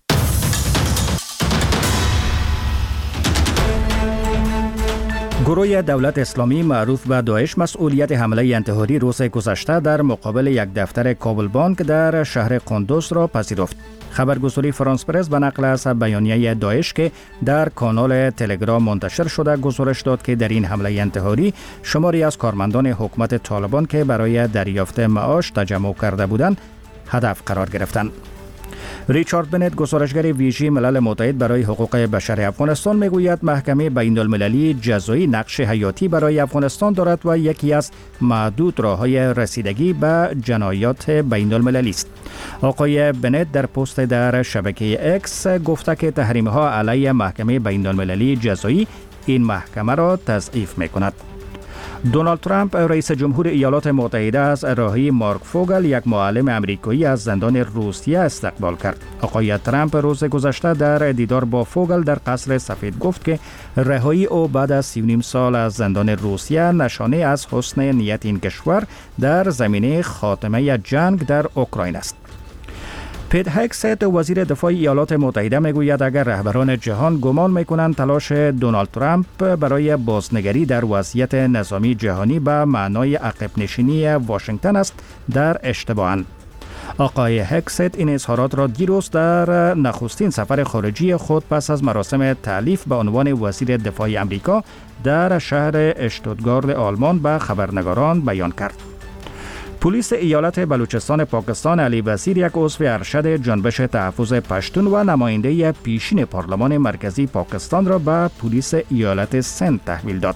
گروه دولت اسلامی معروف به داعش مسئولیت حمله انتحاری روز گذشته در مقابل یک دفتر کابل بانک در شهر قندوز را پذیرفت. خبرگزاری فرانس پرس به نقل از بیانیه داعش که در کانال تلگرام منتشر شده گزارش داد که در این حمله انتحاری شماری از کارمندان حکومت طالبان که برای دریافت معاش تجمع کرده بودند هدف قرار گرفتند. ریچارد بنت، گزارشگر ویژه ملل متحد برای حقوق بشر افغانستان، میگوید محکمه بین المللی جزایی نقش حیاتی برای افغانستان دارد و یکی از معدود راه‌های رسیدگی به جنایات بین المللی است. آقای بنت در پست در شبکه اکس گفته که تحریم‌ها علیه محکمه بین المللی جزایی این محکمه را تضعیف می‌کند. دونالد ترامپ رئیس جمهور ایالات متحده از رهایی مارک فوگل، یک معلم امریکایی از زندان روسیه، استقبال کرد. آقای ترامپ روز گذشته در دیدار با فوگل در قصر سفید گفت که رهایی او بعد از 3.5 سال از زندان روسیه نشانه از حسن نیت این کشور در زمینه خاتمه جنگ در اوکراین است. پیت هگست، وزیر دفاع ایالات متحده، میگوید اگر رهبران جهان گمان میکنند تلاش دونالد ترامپ برای بازنگری در وضعیت نظامی جهانی به معنای عقب نشینی واشنگتن است، در اشتباهند. آقای هگست این اظهارات را دیروز در نخستین سفر خارجی خود پس از مراسم تعلیف به عنوان وزیر دفاع امریکا در شهر اشتوتگارت آلمان به خبرنگاران بیان کرد. پلیس ایالت بلوچستان پاکستان علی وزیر، یک عضو ارشد جنبش تحفظ پشتون و نماینده پیشین پارلمان مرکزی پاکستان را به پلیس ایالت سند تحویل داد.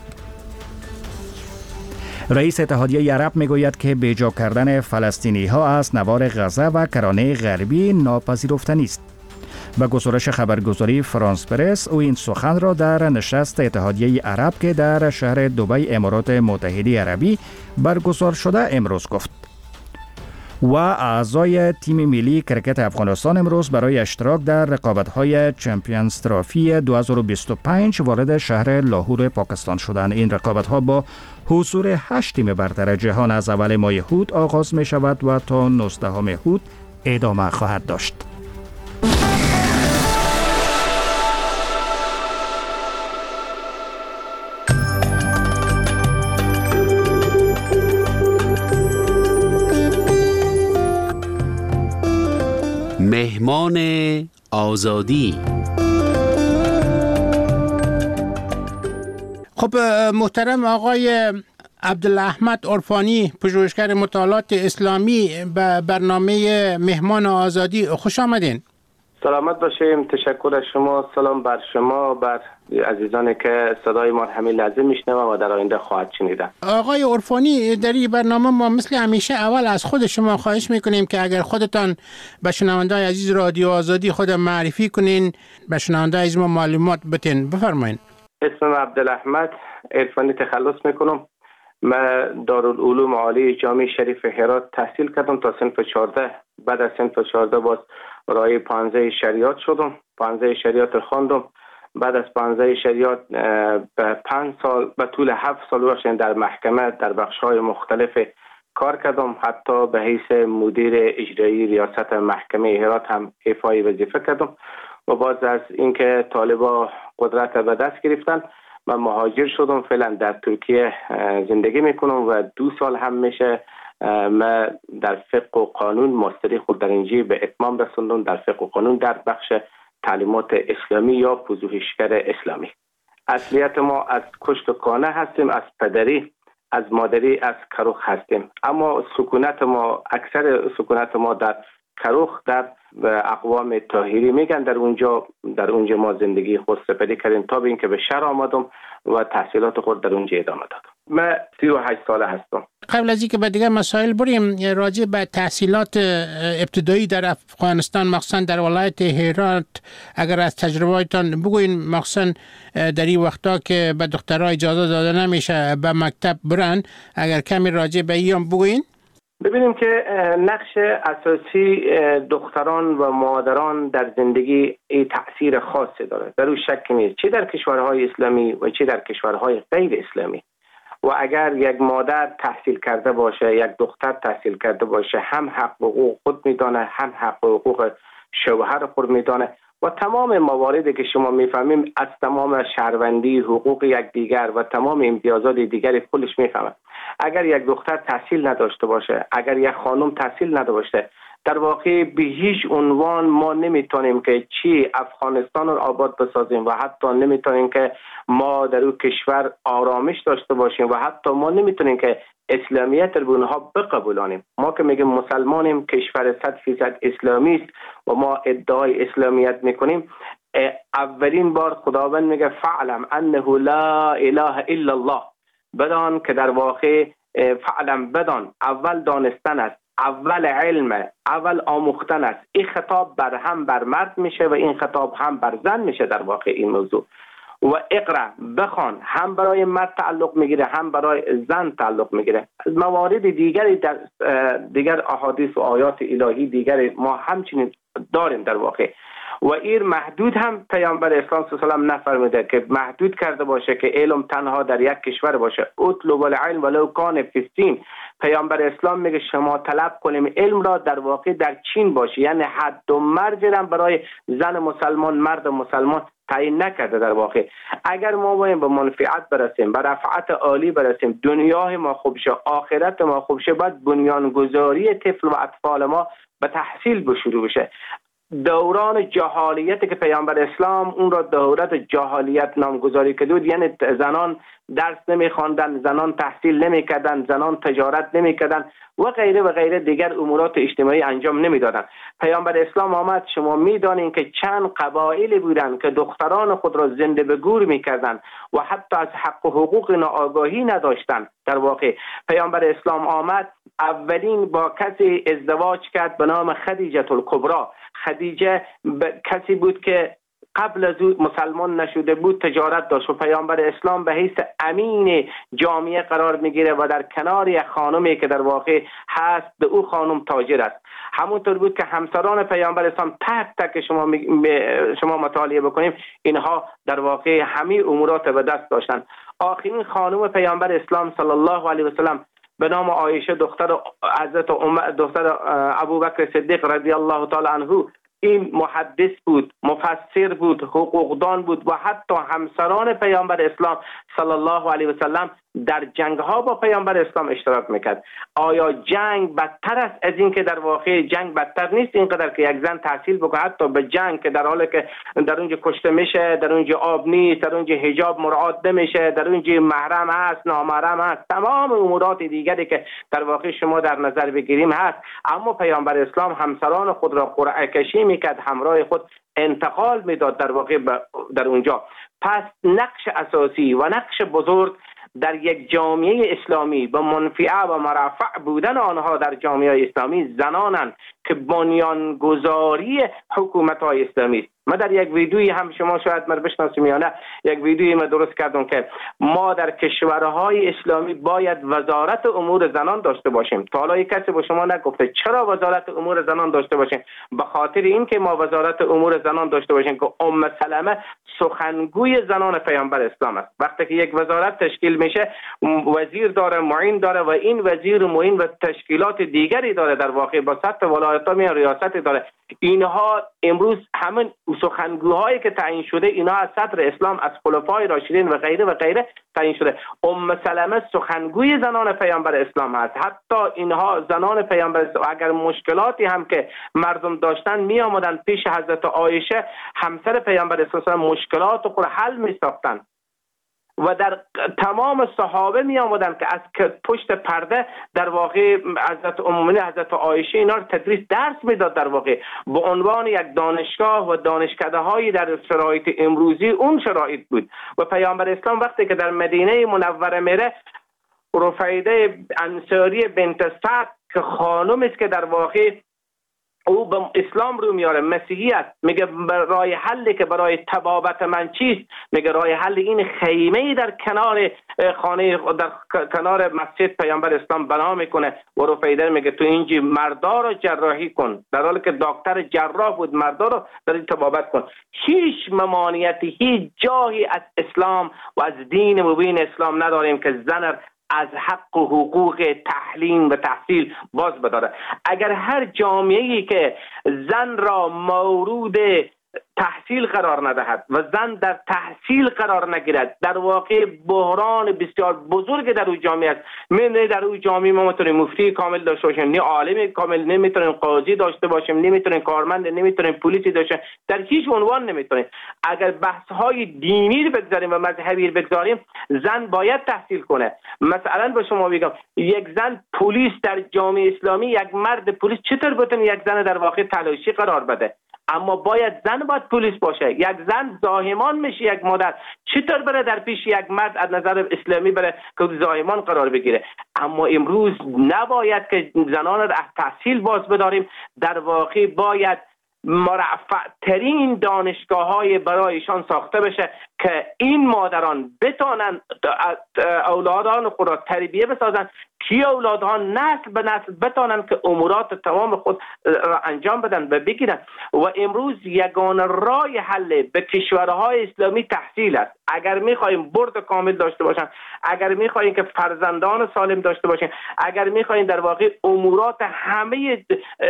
رئیس اتحادیه عرب میگوید که بیجا کردن فلسطینی ها از نوار غزه و کرانه غربی ناپذیرفتنی است. به گزارش خبرگزاری فرانس پرس، او این سخن را در نشست اتحادیه عرب که در شهر دبی امارات متحده عربی برگزار شده امروز گفت. و اعضای تیم ملی کرکت افغانستان امروز برای اشتراک در رقابت‌های چمپیونز ترافی 2025 وارد شهر لاهور پاکستان شدند. این رقابت‌ها با حضور 8 تیم برتر جهان از اول ماه هود آغاز می شود و تا 19 هود ادامه خواهد داشت. مهمان آزادی. خب محترم آقای عبدالاحمد عرفانی، پژوهشگر مطالعات اسلامی، به برنامه مهمان آزادی خوش آمدین. سلامت باشیم. تشکر از شما. سلام بر شما، بر عزیزانی که صدای ما همین لحظه میشنوند و در آینده خواهد شنیدن. آقای عرفانی، در این برنامه ما مثل همیشه اول از خود شما خواهش میکنیم که اگر خودتان به شنونده‌های عزیز رادیو آزادی خود معرفی کنین، به شنونده‌های عزیز ما معلومات بدین. بفرمایید. اسمم عبدالاحمد عرفانی، تخلص میکنم. من دارالعلوم عالی جامعه شریف هرات تحصیل کردم تا صنف 14. بعد از صنف 14 باز برای 15 شریعت شدم. 15 شریعت خواندم. بعد از 15 شریعت به 5 سال به طول 7 سال در محکمه در بخش‌های مختلف کار کردم. حتی به حیث مدیر اجرایی ریاست محکمه هرات هم ایفای وظیفه کردم. و باز از اینکه طالبا قدرت به دست گرفتن من مهاجر شدم. فعلا در ترکیه زندگی میکنم و 2 سال هم میشه من در فقه و قانون ماستری خود در اینجا به اتمام رسوندم، در فقه و قانون در بخش تعلیمات اسلامی یا پژوهشگر اسلامی. اصلیت ما از کشت و کانه هستیم، از پدری، از مادری، از کروخ هستیم. اما سکونت ما، اکثر سکونت ما در کروخ، در اقوام طاهری میگن. در اونجا ما زندگی خود سپری کردیم تا به اینکه به شهر آمدم و تحصیلات خود در اونجا ادامه دادم. من 38 ساله هستم. قبل از اینکه به دیگه مسائل بریم، راجع به تحصیلات ابتدایی در افغانستان مخصوصا در ولایت هرات اگر از تجربه‌تان بگوین، مخصوصا در این وقتا که به دخترها اجازه داده نمیشه به مکتب برن، اگر کمی راجع به این بگوین. ببینیم که نقش اساسی دختران و مادران در زندگی تأثیر خاصی داره، در اون شک نیست، چه در کشورهای اسلامی و چه در کشورهای غیر اسلامی. و اگر یک مادر تحصیل کرده باشه، یک دختر تحصیل کرده باشه، هم حق و حقوق خود میدانه، هم حق و حقوق شوهر خود میدانه و تمام مواردی که شما میفهمیم از تمام شهروندی، حقوق یکدیگر و تمام امتیازات دیگری خودش میفهمه. اگر یک دختر تحصیل نداشته باشه، اگر یک خانم تحصیل نداشته، در واقع به هیچ عنوان ما نمیتونیم که چی افغانستان رو آباد بسازیم و حتی نمیتونیم که ما در اون کشور آرامش داشته باشیم و حتی ما نمیتونیم که اسلامیت رو به اونها بقبولانیم. ما که میگیم مسلمانیم، کشور 100% اسلامی است و ما ادعای اسلامیت میکنیم، اولین بار خداوند میگه فعلم انه لا اله الا الله، بدان که در واقع فعلم، بدان، اول دانستن است، اول علم، اول آموختن است. این خطاب بر مرد میشه و این خطاب هم بر زن میشه. در واقع این موضوع و اقرا، بخوان، هم برای مرد تعلق میگیره هم برای زن تعلق میگیره. موارد دیگری در دیگر احادیث و آیات الهی دیگری ما همچنین داریم در واقع. و این محدود هم پیامبر اسلام صلی الله علیه و آله نفرموده که محدود کرده باشه که علم تنها در یک کشور باشه. اطلب العلم ولو کان فی الصین. پیامبر اسلام میگه شما طلب کنیم علم را در واقع در چین باشه، یعنی حد و مرج را برای زن مسلمان، مرد مسلمان تعیین نکرده. در واقع اگر ما باید به منفعت برسیم، به رفعت عالی برسیم، دنیای ما خوب شه، آخرت ما خوب شه، باید بنیانگذاری طفل و اطفال ما به تحصیل شروع بشه. دوران جهالیت که پیامبر اسلام اون را دورت جهالیت نامگذاری کرد، یعنی زنان درس نمیخواندن، زنان تحصیل نمیکردن، زنان تجارت نمیکردن و غیره و غیره دیگر امورات اجتماعی انجام نمیدادن. پیامبر اسلام آمد، شما میدانین که چند قبایلی بودن که دختران خود را زنده به گور میکردن و حتی از حق و حقوق آگاهی نداشتن. در واقع پیامبر اسلام آمد، اولین با کسی ازدواج کرد به نام خدیجه الکبری. خدیجه کسی بود که قبل از او مسلمان نشده بود، تجارت داشت و پیامبر اسلام به حیث امین جامعه قرار میگیره و در کنار یک خانمی که در واقع هست به او خانم تاجر است. همونطور بود که همسران پیامبر اسلام تک تک شما مطالعه بکنیم، اینها در واقع همه امورات به دست داشتن. آخرین خانم پیامبر اسلام صلی الله علیه و سلم به نام عایشه دختر حضرت دختر ابوبکر صدیق رضی الله تعالی عنه، این محدث بود، مفسر بود، حقوقدان بود و حتی همسران پیامبر اسلام صلی الله علیه و سلم در جنگ ها با پیامبر اسلام اشتراک میکرد. آیا جنگ بدتر است از این که در واقع جنگ بدتر نیست اینقدر که یک زن تحصیل بکنه، حتی به جنگ که در حالی که در اونجا کشته میشه، در اونجا آب نیست، در اونجا حجاب مراعات نمیشه، در اونجا محرم هست، نامحرم هست، تمام امورات دیگری که در واقع شما در نظر بگیریم هست. اما پیامبر اسلام همسران خود را قرعه کشی میکرد، همراه خود انتقال میداد در واقع در اونجا. پس نقش اساسی و نقش بزرگ در یک جامعه اسلامی به منفعه و مرفع بودن آنها در جامعه اسلامی زنانند که بنیانگذاری حکومت های اسلامی است. ما در یک ویدیویی هم شما شاید من بشناسیم یا نه، یک ویدیویی ما درست کردم که ما در کشورهای اسلامی باید وزارت امور زنان داشته باشیم. تا حالا کسی با شما نگفته چرا وزارت امور زنان داشته باشیم؟ به خاطر اینکه ما وزارت امور زنان داشته باشیم که سلمه سخنگوی زنان پیامبر اسلام است. وقتی که یک وزارت تشکیل میشه وزیر داره، معین داره و این وزیر و معین و تشکیلات دیگری داره، در واقع با سطح ولایت‌ها میان ریاست داره. اینها امروز همین سخنگوهایی که تعیین شده اینها از صدر اسلام، از خلفای راشدین و غیره تعیین شده. سلمه سخنگوی زنان پیامبر اسلام هست. حتی اینها زنان پیامبر اسلام اگر مشکلاتی هم که مردم داشتن می آمدن پیش حضرت عایشه همسر پیامبر اسلام، مشکلات خود حل می ساختن و در تمام صحابه می آمدن که از پشت پرده در واقع حضرت عایشه اینا رو تدریس درس میداد. در واقع به عنوان یک دانشگاه و دانشکده هایی در شرایط امروزی اون شرایط بود. و پیامبر اسلام وقتی که در مدینه منوره میره، رفیده انصاری بنت سعد که خانم است که در واقع او به اسلام رو میاره، مسیحیت، میگه راه حلی که برای طبابت من چیست؟ میگه راه حل این خیمه در کنار خانه، در کنار مسجد پیامبر اسلام بنا میکنه و رفیده میگه تو اینجا مردا رو جراحی کن، در حالی که دکتر جراح بود، مردا رو در این طبابت کن. هیچ ممانعتی، هیچ جایی از اسلام و از دین مبین اسلام نداریم که زن از حق و حقوق تعلیم و تحصیل باز بداره. اگر هر جامعه‌ای که زن را مورود تحصیل قرار ندهد و زن در تحصیل قرار نگیرد، در واقع بحران بسیار بزرگ در اون جامعه است. نه در اون جامعه ما میتونیم مفتی کامل داشته باشیم، نه عالم کامل، نمیتونیم قاضی داشته باشیم، نمیتونیم کارمند، نمیتونیم پلیسی داشته، در هیچ عنوان نمیتونیم. اگر بحث های دینی رو بگذاریم و مذهبی رو بگذاریم، زن باید تحصیل کنه. مثلا به شما میگم یک زن پلیس در جامعه اسلامی، یک مرد پلیس چطور بتونه یک زن در واقع تلاشی قرار بده؟ اما باید زن باید پلیس باشه. یک زن زاهمان میشه، یک مادر چطور بره در پیش یک مرد از نظر اسلامی بره که زاهمان قرار بگیره؟ اما امروز نباید که زنان را تحصیل باز بداریم، در واقع باید مرفع ترین دانشگاه های برایشان ساخته بشه که این مادران بتانن اولادان خود را تربیه بسازن، که اولادها نسل به نسل بتانن که امورات تمام خود را انجام بدن و بگیرن. و امروز یگانه راه حل به کشورهای اسلامی تحصیل است. اگر میخوایم برد کامل داشته باشن، اگر میخوایم که فرزندان سالم داشته باشیم، اگر میخوایم در واقع امورات همه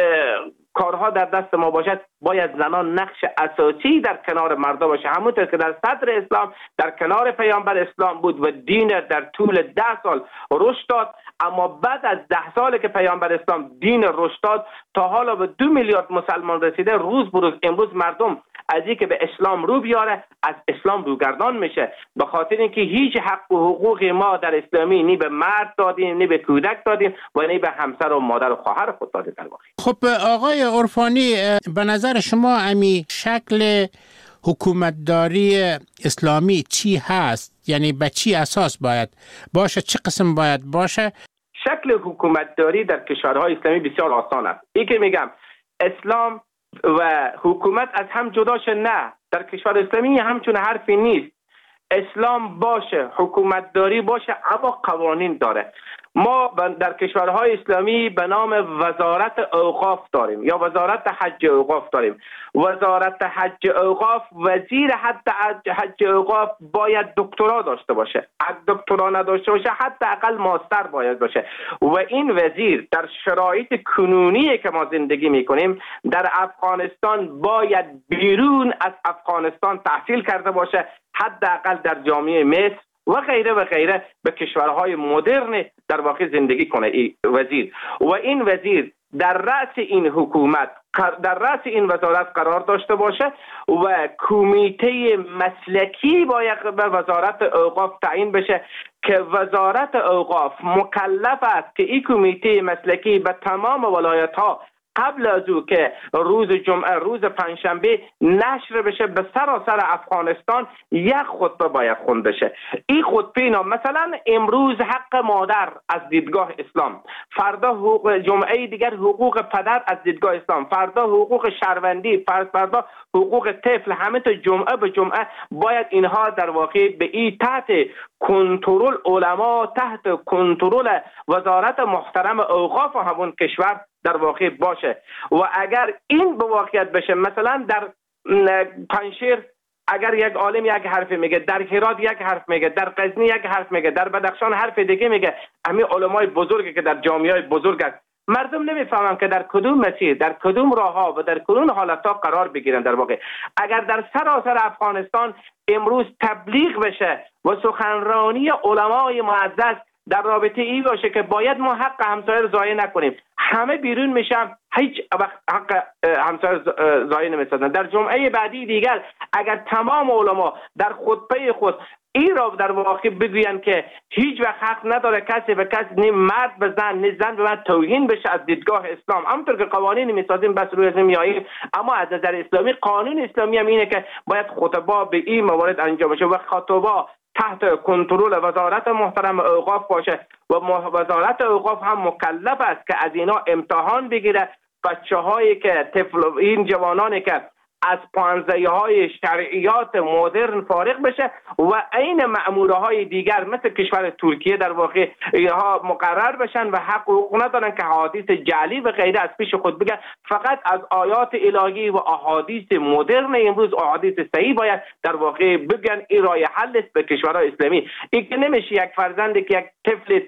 کارها در دست ما باشد، باید زنان نقش اساسی در کنار مردا باشه، همونطور که در صدر اسلام در کنار پیامبر اسلام بود و دین در طول 10 سال رشد داد. اما بعد از 10 سال که پیامبر اسلام دین رشد داد، تا حالا به 2 میلیارد مسلمان رسیده. روز بروز امروز مردم از اینکه به اسلام رو بیاره از اسلام روگردان میشه، به خاطر اینکه هیچ حق و حقوق ما در اسلامی نی به مرد دادیم، نی به کودک دادیم و نی به همسر و مادر و خواهر خود دادیم. در واقع خب آقای عرفانی، به نظر شما امی شکل حکومتداری اسلامی چی هست؟ یعنی به چی اساس باید باشه؟ چه قسم باید باشه؟ شکل حکومتداری در کشورهای اسلامی بسیار آسان است. این که میگم اسلام و حکومت از هم جداش، نه، در کشور اسلامی همچون حرفی نیست. اسلام باشه، حکومتداری باشه، اما قوانین داره. ما در کشورهای اسلامی به نام وزارت اوقاف داریم یا وزارت حج اوقاف داریم. وزارت حج اوقاف، وزیر حج اوقاف باید دکترا داشته باشه. اگه دکترا نداشته باشه حداقل ماستر باید باشه. و این وزیر در شرایط کنونی که ما زندگی میکنیم در افغانستان باید بیرون از افغانستان تحصیل کرده باشه، حداقل در جامعه مصر و غیره به کشورهای مدرن در واقع زندگی کنه این وزیر. و این وزیر در رأس این حکومت، در رأس این وزارت قرار داشته باشه و کمیته مسلکی باید به وزارت اوقاف تعیین بشه که وزارت اوقاف مکلف است که این کمیته مسلکی به تمام ولایت ها قبل از او که روز جمعه روز پنجشنبه نشر بشه به سراسر افغانستان یک خطبه باید خونده شه. این خطبه اینا مثلا امروز حق مادر از دیدگاه اسلام، فردا حقوق جمعه دیگر حقوق پدر از دیدگاه اسلام، فردا حقوق شهروندی، فردا حقوق طفل، همه تا جمعه به جمعه باید اینها در واقع به این تحت کنترل علما، تحت کنترل وزارت محترم اوقاف همون کشور در واقع باشه. و اگر این به واقعیت بشه، مثلا در پنجشیر اگر یک عالم یک حرف میگه، در هرات یک حرف میگه، در غزنی یک حرف میگه، در بدخشان حرف دیگه میگه، همین علمای بزرگی که در جامعه بزرگ است، مردم نمیفهمن که در کدوم مسیر، در کدوم راه ها و در کدوم حالت ها قرار بگیرن. در واقع اگر در سراسر افغانستان امروز تبلیغ بشه و سخنرانی علمای معزز در رابطه ای باشه که باید ما حق همسایه رو ضایع نکنیم، همه بیرون میشن، هیچ وقت حق همسایه ضایع نمیسازن. در جمعه بعدی دیگر اگر تمام علما در خطبه خود این را در واقع بگوین که هیچ وقت حق نداره کسی به کسی، نه مرد به زن نه زن به مرد توهین بشه از دیدگاه اسلام، همونطور که قوانین میسازیم بس روی نمیاییم، اما از نظر اسلامی قانون اسلامی هم اینه که باید خطبه به این موارد انجام بشه و خطبه تحت کنترل وزارت محترم اوقاف باشه و وزارت اوقاف هم مکلف است که از اینا امتحان بگیره. بچه‌هایی که این جوانانی که از پانزه‌های شرعیات مدرن فارغ بشه و این مأمورهای دیگر مثل کشور ترکیه در واقع اینها مقرر بشن و حقوق ندارن که حدیث جعلی و غیره از پیش خود بگن، فقط از آیات الهی و احادیث مدرن امروز احادیث صحیح باید در واقع بگن. این راه حل است به کشورهای اسلامی. این که نمیشه یک فرزندی که یک طفل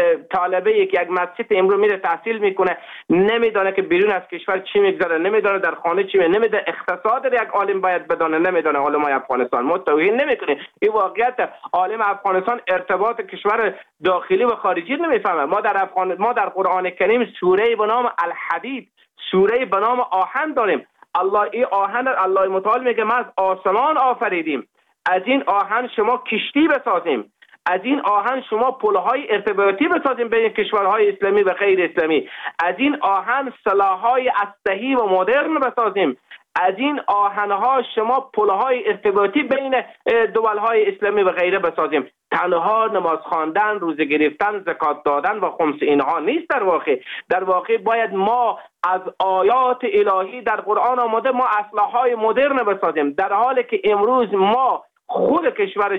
طالبه که یک مسجد امروز میره تحصیل میکنه نمیدونه که بیرون از کشور چی میگذره، نمیدونه در خانه چی میگذره، نمیدونه اقتصاد یک عالم باید بدونه، نمیدونه علمای افغانستان. ما توهین نمیکنیم، این واقعیت. عالم افغانستان ارتباط کشور داخلی و خارجی نمیفهمه. ما در قرآن کریم سوره به نام الحدید، سوره به نام آهن داریم. این آهن الله متعال میگه ما از آسمان آفریدیم، از این آهن شما کشتی بسازیم، از این آهن شما پل‌های ارتباطی بسازیم بین کشورهای اسلامی و غیر اسلامی، از این آهن سلاح‌های اسلحه‌ای و مدرن بسازیم، از این آهن‌ها شما پل‌های ارتباطی بین دول‌های اسلامی و غیره بسازیم. تنها نماز خواندن، روزه گرفتن، زکات دادن و خمس اینها نیست. در واقع باید ما از آیات الهی در قرآن آمده ما اسلحه‌های مدرن بسازیم، در حالی که امروز ما خود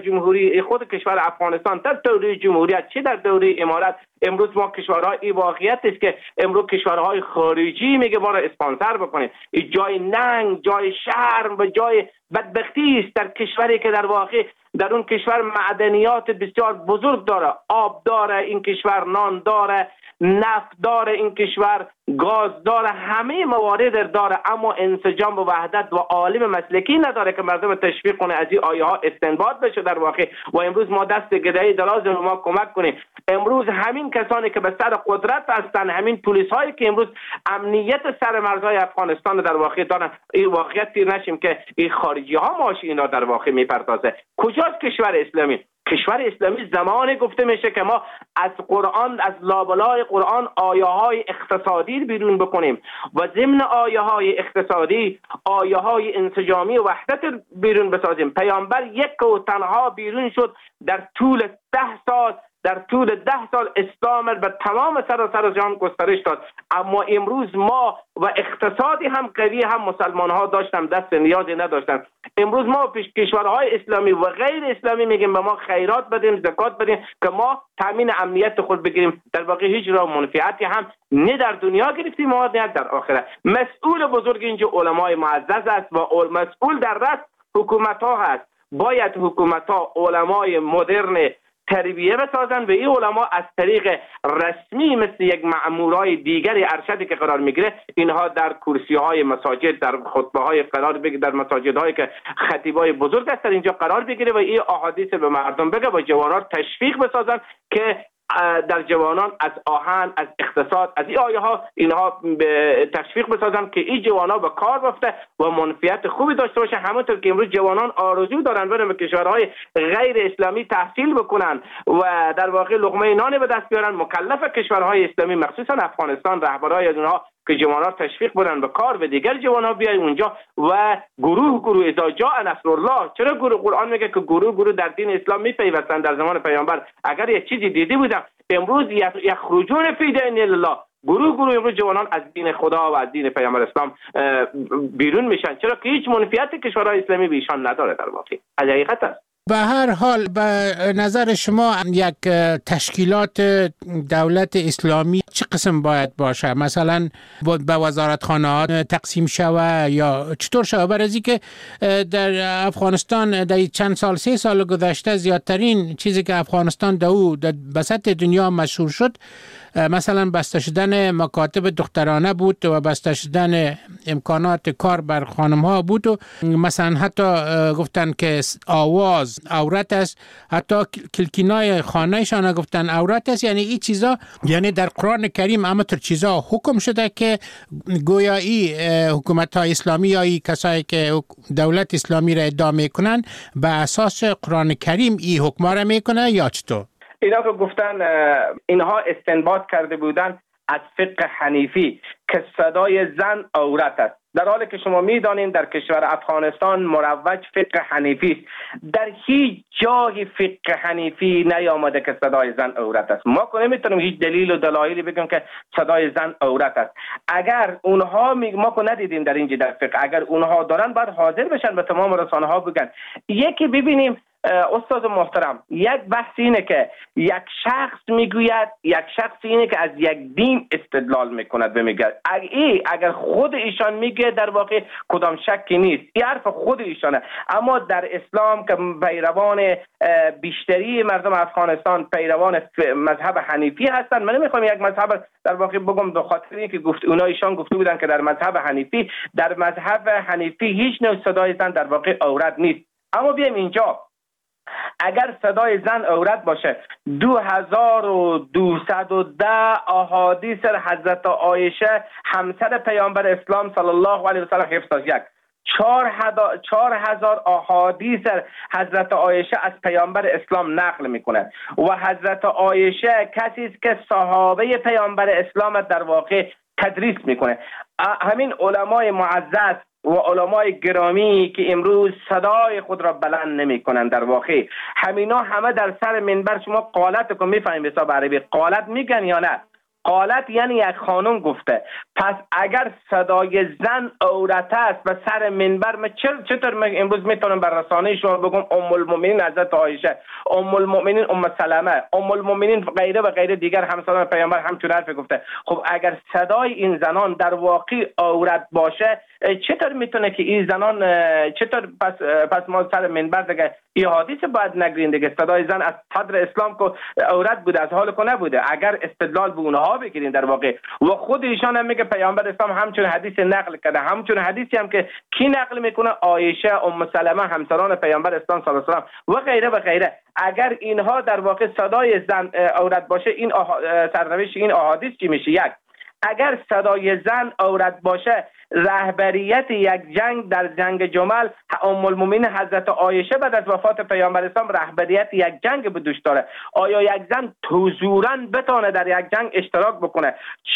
کشور افغانستان در دوره جمهوریت چه در دوره امارت، امروز ما کشورهای این واقعیت است که امروز کشورهای خارجی میگه ما را اسپانسر بکنید. این جای ننگ، جای شرم و جای بدبختی است در کشوری که در واقع در اون کشور معدنیات بسیار بزرگ داره، آب داره این کشور، نان داره، نفت داره این کشور، گاز داره، همه موارد داره، اما انسجام و وحدت و عالم مسلکی نداره که مردم تشویق کنه از این آیه ها استنباط بشه در واقع. و امروز ما دست گدایی دراز به ما کمک کنیم. امروز همین کسانی که به سر قدرت هستن، همین پلیس هایی که امروز امنیت سر مرزهای افغانستان در واقع دارن، این واقعیت دیر نشیم که این خارجی ها ماش اینا در واقع میپردازه. کجاست کشور اسلامی؟ کشور اسلامی زمانی گفته میشه که ما از قرآن، از لابلای قرآن آیه های اقتصادی بیرون بکنیم و ضمن آیه های اقتصادی آیه های انسجامی و وحدت بیرون بسازیم. پیامبر یک و تنها بیرون شد در طول 10 سال، در طول 10 سال اسلام به تمام سراسر جهان گسترش داد. اما امروز ما و اقتصادی هم قوی هم مسلمان ها داشتن دست نیازی نداشتن. امروز ما پیش کشورهای اسلامی و غیر اسلامی میگیم به ما خیرات بدیم، زکات بدیم که ما تامین امنیت خود بگیریم. در واقع هیچ راه منفعتی هم نه در دنیا گرفتیم و نه در آخرت. مسئول بزرگ اینجا علمای معزز است و مسئول در رأس حکومت ها هست. باید حکومت ها علمای مدرن تربیه بسازن و این علما از طریق رسمی مثل یک مأمورای دیگری ارشدی که قرار میگیره، اینها در کرسی های مساجد، در خطبه های قرار بگیره، در مساجد هایی که خطیبای بزرگ هستن اینجا قرار بگیره و این احادیث به مردم بگه و جوانان تشویق بسازن که در جوانان از آهن، از اقتصاد، از این آیه ها اینها به تشویق بسازن که این جوانا به کار بفته و منفعت خوبی داشته باشه. همونطور که امروز جوانان آرزو دارن برن به کشورهای غیر اسلامی تحصیل بکنن و در واقع لقمه نان به دست بیارن، مکلف کشورهای اسلامی مخصوصا افغانستان رهبرای اونها که جوانان تشویق بدن به کار و دیگر جوانان بیاین اونجا و گروه اذا جاء نصر الله. چرا گروه؟ قرآن میگه که گروه در دین اسلام میپیوستن. در زمان پیامبر اگر یک چیزی دیده بودم امروز یخرجون فی دین الله، گروه امروز جوانان از دین خدا و از دین پیامبر اسلام بیرون میشن. چرا که هیچ منفعت کشورهای اسلامی به ایشان نداره. در واقع از حقیقت است. به هر حال به نظر شما یک تشکیلات دولت اسلامی چه قسم باید باشه؟ مثلا به وزارتخانه ها تقسیم شوه یا چطور شوه؟ برای از که در افغانستان در چند سال 3 سال گذشته زیادترین چیزی که افغانستان در بسط دنیا مشهور شد مثلا بسته شدن مکاتب دخترانه بود و بسته شدن امکانات کار بر خانم ها بود و مثلا حتی گفتن که آواز عورت است، حتی کلکینای خانهشان گفتن عورت است. یعنی این چیزا، یعنی در قرآن کریم همطور چیزا حکم شده که گویایی حکومت های اسلامی یا کسایی که دولت اسلامی را ادعا میکنن به اساس قرآن کریم این حکم را میکنه یا چطور؟ اینا که گفتن اینها استنباط کرده بودن از فقه حنیفی که صدای زن عورت است، در حالی که شما میدانید در کشور افغانستان مروج فقه حنیفی است. در هیچ جای فقه حنیفی نیامده که صدای زن عورت است. ما که نمیتونیم هیچ دلیل و دلایلی بگیم که صدای زن عورت است. اگر اونها ما که ندیدیم در اینجا در فقه، اگر اونها دارن باید حاضر بشن به تمام رسانه ها بگن. یکی ببینیم استاد محترم، یک بحث اینه که یک شخص میگوید، یک شخص اینه که از یک دین استدلال میکند و میگه اگر خود ایشان میگه در واقع کدام شکی نیست، این حرف خود ایشانه. اما در اسلام که پیروان بیشتری مردم افغانستان پیروان مذهب حنیفی هستند، من نمیخوام یک مذهب در واقع بگم به خاطر اینکه ایشان گفته بودن که در مذهب حنیفی هیچ نوع صدای زن در واقع عورت نیست. اما بیایم اینجا، اگر صدای زن عورت باشه 2210 احادیث حضرت عایشه همسر پیامبر اسلام صلی الله علیه و سلم حفظ است. 4000 احادیث حضرت عایشه از پیامبر اسلام نقل میکنه و حضرت عایشه کسی است که صحابه پیامبر اسلام در واقع تدریس میکنه. همین علمای معزز و علمای گرامی که امروز صدای خود را بلند نمی کنند، در واقع همینا همه در سر منبر، شما قالت که میفهمیم به حساب عربی قالت میگن یا نه؟ قالت یعنی یک خانم گفته. پس اگر صدای زن عورت است و سر منبر، من چطور امروز میتونم بر رسانه شما بگم ام المؤمنین حضرت عایشه، ام المؤمنین ام سلمه، ام المؤمنین غیره و غیره دیگر همسران پیامبر همچون حرف گفته. خب اگر صدای این زنان در واقع عورت باشه، چطور میتونه که این زنان چطور پس ما سر منبر دیگه این حدیث باید نگرین دیگه؟ صدای زن از صدر اسلام که عورت بوده، از حال که نبوده. اگر استدلال به اونها بگیرین در واقع، و خود ایشان هم میگه پیامبر اسلام همچون حدیث نقل کرده، همچون حدیثی هم که کی نقل میکنه؟ عایشه، ام سلمه همسران پیامبر اسلام صلی الله علیه و سلم و غیره و غیره. اگر اینها در واقع صدای زن عورت باشه، این سرنوشت این احادیث چی میشه؟ یک، اگر صدای زن عورت باشه، رهبریت یک جنگ در جنگ جمل ام المؤمنین حضرت عایشه بعد از وفات پیامبر اسلام رهبریت یک جنگ به دوش داره. آیا یک زن حضوراً بتونه در یک جنگ اشتراک بکنه؟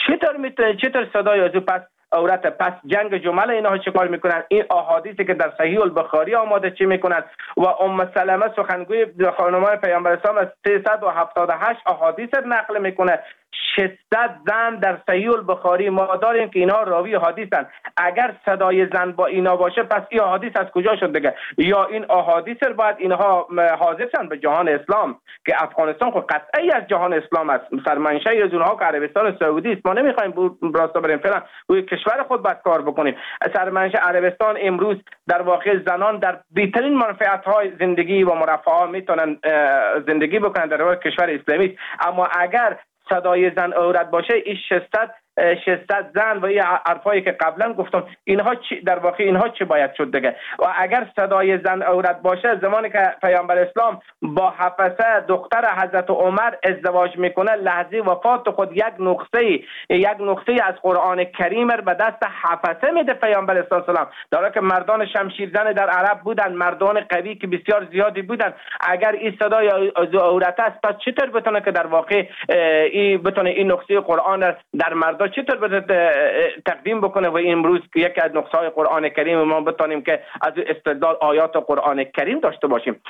چطور صدای از پس عورت؟ پس جنگ جمل اینها چه کار میکنن؟ این احادیثی که در صحیح البخاری آماده چی میکنن؟ و ام سلمه سخنگوی خانمان پیامبر اسلام از 378 احادیث نقل میکنه. 600 زن در صحیح البخاری ما داریم که اینها راوی حدیثن. اگر صدای زن با اینا باشه، پس این حدیث از کجا شد دیگه؟ یا این احادیث رو باید اینها حاضر شن به جهان اسلام که افغانستان خود قطعی از جهان اسلام است. سرمنشأ از اونها که عربستان سعودی است. ما نمیخوایم راستا بریم فعلا روی کشور خود باید کار بکنیم. سرمنشأ عربستان امروز در واقع زنان در بهترین منفعت‌های زندگی و مرفه میتونن زندگی بکنن در کشور اسلامی. اما اگر صدای زن عورت باشه، این 600 زن و این حرفایی که قبلا گفتم، اینها در واقع اینها چه باید شد دیگه؟ و اگر صدای زن عورت باشه، زمانی که پیامبر اسلام با حفصه دختر حضرت عمر ازدواج میکنه، لحظه وفات خود یک نقطه از قرآن کریم به دست حفصه میده پیامبر اسلام، در که مردان شمشیرزن در عرب بودن، مردان قوی که بسیار زیادی بودن. اگر این صدای عورت است، پس چطور بتونه که در واقع بتونه این نقطه قرآن در مردا چطور باید تقدیم بکنه و امروز یکی از نقصهای قرآن کریم ما بتانیم که از استدلال آیات قرآن کریم داشته باشیم.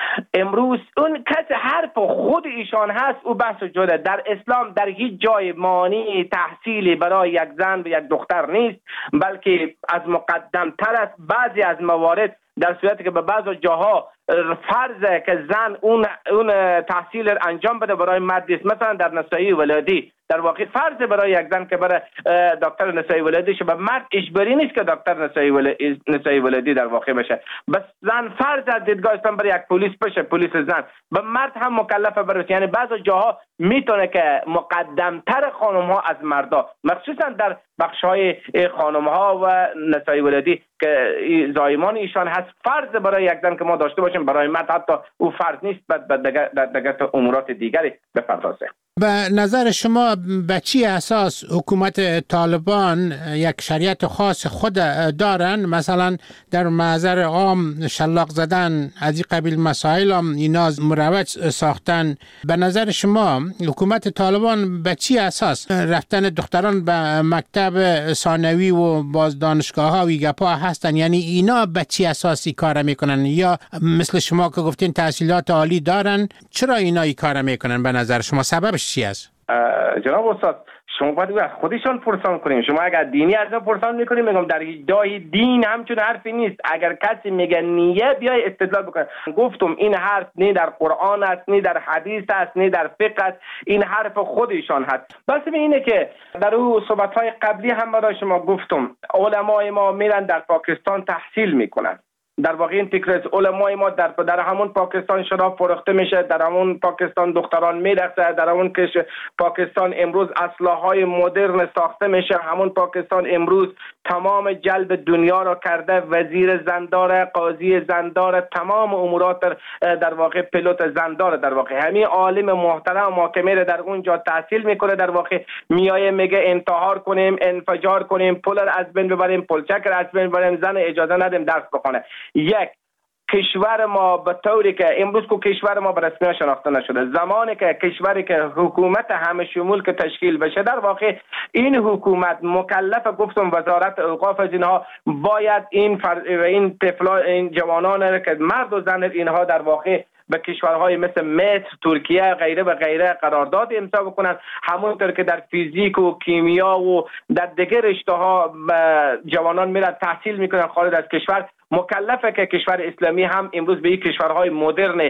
امروز اون کسی حرف خود ایشان هست او بحث جدا. در اسلام در هیچ جای مانع تحصیلی برای یک زن و یک دختر نیست، بلکه از مقدم تر است. بعضی از موارد در صورتی که به بعض جاها فرضه که زن اون تحصیل انجام بده برای مرد است. مثلا در نسایی ولادی در واقع فرض برای یک زن که برای دکتر نسایی ولادی شه، به مرد اجباری نیست که دکتر نسایی ولادی در واقع بشه. بس زن فرض از دیدگاه اسلام برای یک پلیس بشه، پلیس زن. به مرد هم مکلفه برای، یعنی بعض جاها میتونه که مقدمتر خانم ها از مردا، مخصوصا در بخش های خانم ها و نسایی ولادی که زایمان ایشان هست، فرض برای یک زن که ما داشته باشیم، برای مرد حتی او فرض نیست در دیگر امورات دیگری بپردازه. به نظر شما به چی اساس حکومت طالبان یک شریعت خاص خود دارن؟ مثلا در محضر عام شلاق زدن از این قبیل مسائل هم اینا مروج ساختن. به نظر شما حکومت طالبان به چی اساس رفتن دختران به مکتب ثانوی و باز دانشگاه ها و گپا هستن؟ یعنی اینا به چی اساسی کار میکنن؟ یا مثل شما که گفتین تحصیلات عالی دارن، چرا اینا این کار میکنن؟ به نظر شما سببش چی است؟ جناب استاد، شما باید از خودشان پرسان کنیم. شما اگر دینی از ما پرسان میکنیم، میگم در جای دین همچون حرفی نیست. اگر کسی میگه نیه، بیای استدلال بکنه. گفتم این حرف نه در قرآن است، نه در حدیث است، نه در فقه است. این حرف خودشان هست. بس اینه که در او صحبت‌های قبلی هم برای شما گفتم، علمای ما میرن در پاکستان تحصیل میکنن. در واقع این فکر از علمای ما در همون پاکستان شراب فروخته میشه، در همون پاکستان دختران میرقصه، در همون پاکستان امروز اسلحه‌های مدرن ساخته میشه، همون پاکستان امروز تمام جلب دنیا را کرده، وزیر زندار، قاضی زندار، تمام امورات در واقع پیلوت زندار. در واقع همین عالم محترم ما که میره در اونجا تحصیل میکنه، در واقع میایه میگه انتحار کنیم، انفجار کنیم، پول از بین ببریم، پلچک از بین ببریم، زن اجازه ندیم درس بخونه. یک کشور ما به طوری که امروز که کشور ما به رسمیت شناخته نشده، زمانی که کشوری که حکومت همه شمول که تشکیل بشه، در واقع این حکومت مکلف، گفتم وزارت اوقاف از اینها باید این طفلا، این جوانان که مرد و زن اینها در واقع به کشورهای مثل مصر، ترکیه غیره و غیره قرارداد امضا بکنن. همونطور که در فیزیک و کیمیا و در دیگر رشته‌ها جوانان میرن تحصیل میکنن خارج از کشور، مکلفه که کشور اسلامی هم امروز به این کشورهای مدرن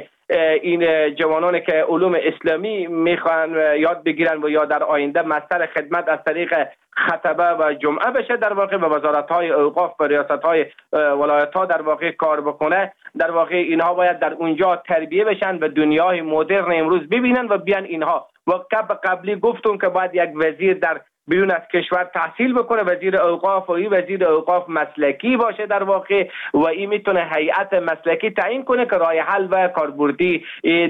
این جوانانی که علوم اسلامی میخوان یاد بگیرن و یا در آینده مستر خدمت از طریق خطبه و جمعه بشه، در واقع به وزارت‌های اوقاف و ریاست‌های ولایت‌ها در واقع کار بکنه. در واقع اینها باید در اونجا تربیه بشن و دنیای مدرن امروز ببینن و بیان اینها. و قبلی گفتم که باید یک وزیر در بیرون از کشور تحصیل بکنه، وزیر اوقاف، و این وزیر اوقاف مسلکی باشه در واقع، و این میتونه هیئت مسلکی تعیین کنه که راه حل و کاربردی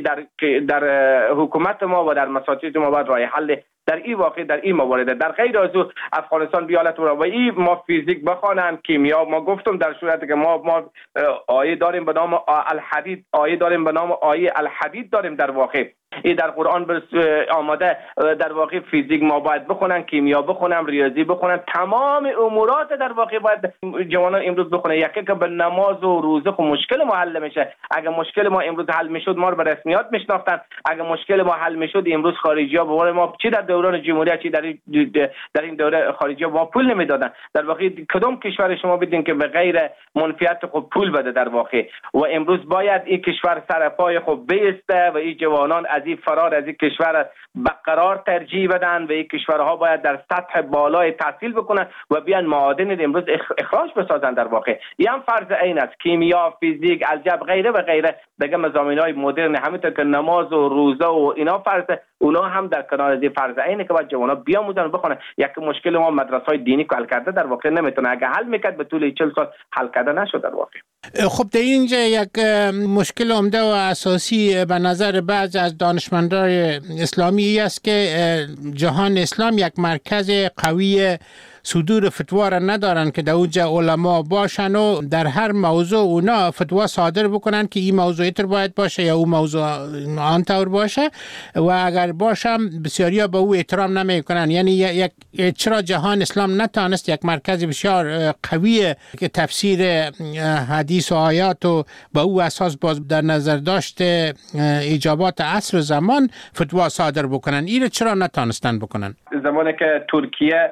در حکومت ما و در مساجد ما باید راه حل در این واقع در این موارد. در غیر از او افغانستان بیالت و این ما فیزیک بخوانن، کیمیا، ما گفتم در صورتی که ما آیه داریم به نام الحدید، آیه داریم به نام آیه الحدید داریم در واقع این در قرآن آماده. در واقع فیزیک ما باید بخونن، کیمیا بخونن، ریاضی بخونن، تمام امورات در واقع باید جوانان امروز بخونن. یکی که به نماز و روزه خب مشکل ما حل میشه. اگه مشکل ما امروز حل میشد ما رو به رسمیات میشناختن. اگه مشکل ما حل میشد امروز خارجی‌ها به ما چی در دوران جمهوریت چی در این دوره خارجی‌ها ما پول نمیدادن. در واقع کدام کشور شما بدین که به غیر منفیت خب پول بده در واقع. و امروز باید این کشور سر پای خود بیسته و این جوانان از این فرار از این کشور برقرار ترجیح بدن و این کشورها باید در سطح بالای تحصیل بکنن و بیان معادن امروز اخراج بسازن. در واقع این هم فرض عین است. کیمیا، فیزیک، الجبر غیره و غیره دیگه مضامین‌های مدرن، همونطور که نماز و روزه و اینا فرض، اونا هم در کنار از فرض عینه که باید جوانا بیاموزن و بخونن. یک مشکل ما مدرسه‌های دینی که حل کرده در واقع نمیتونه، اگه حل میکرد به طول 40 سال حل کرده نشد در واقع. خب در اینجا یک مشکل عمده و اساسی به نظر بعضی از دانشمندان اسلامی است که جهان اسلام یک مرکز قوی صدور فتوا را ندارن که در اونجا علما باشن و در هر موضوع اونا فتوا صادر بکنن که این موضوع اینطور باید باشه یا اون موضوع آنطور باشه و اگر باشم بسیاریا به او احترام نمیکنن. یعنی چرا جهان اسلام نتانست یک مرکز بسیار قوی که تفسیر حدیث و آیات و به او اساس باز در نظر داشته ایجابات عصر و زمان فتوا صادر بکنن؟ این چرا نتانستن بکنن؟ زمانی که ترکیه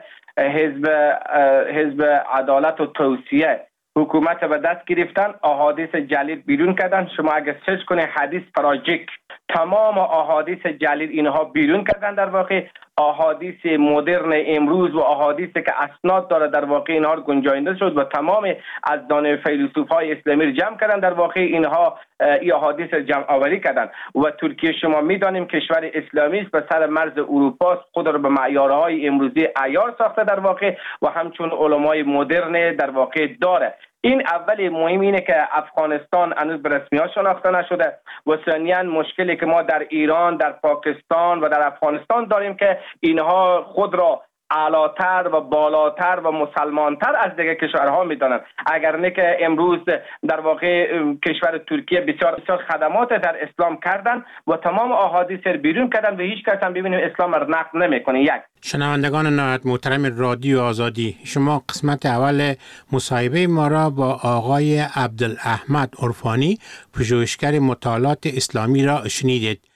حزب عدالت و توسعه حکومت به دست گرفتن، احادیث جلیل بیرون کردن. شما اگر سرچ کنید حدیث پراجیک، تمام احادیث جلیل اینها بیرون کردن. در واقع احادیث مدرن امروز و احادیثی که اسناد داره در واقع اینها گنجانده شد و تمام از دانه فیلسوفای اسلامی رو جمع کردن. در واقع اینها این احادیث جمع آوری کردن و ترکیه شما میدانیم کشور اسلامی است، به سر مرز اروپا است، خود را به معیارهای امروزی عیار ساخته در واقع و همچون علمای مدرن در واقع داره. این اول مهم اینه که افغانستان هنوز به رسمیت شناخته نشده و ثانیاً مشکلی که ما در ایران، در پاکستان و در افغانستان داریم که اینها خود را اعلاتر و بالاتر و مسلمانتر از دیگر کشورها میدانند. اگر نه که امروز در واقع کشور ترکیه بسیار خدمات در اسلام کردن و تمام احادیث را بیرون کردن و هیچ کس هم ببینیم اسلام را نقد نمیکنه. یک شنوندگان نهایت محترم رادیو آزادی، شما قسمت اول مصاحبه ما را با آقای عبدالاحمد عرفانی، پژوهشگر مطالعات اسلامی را شنیدید.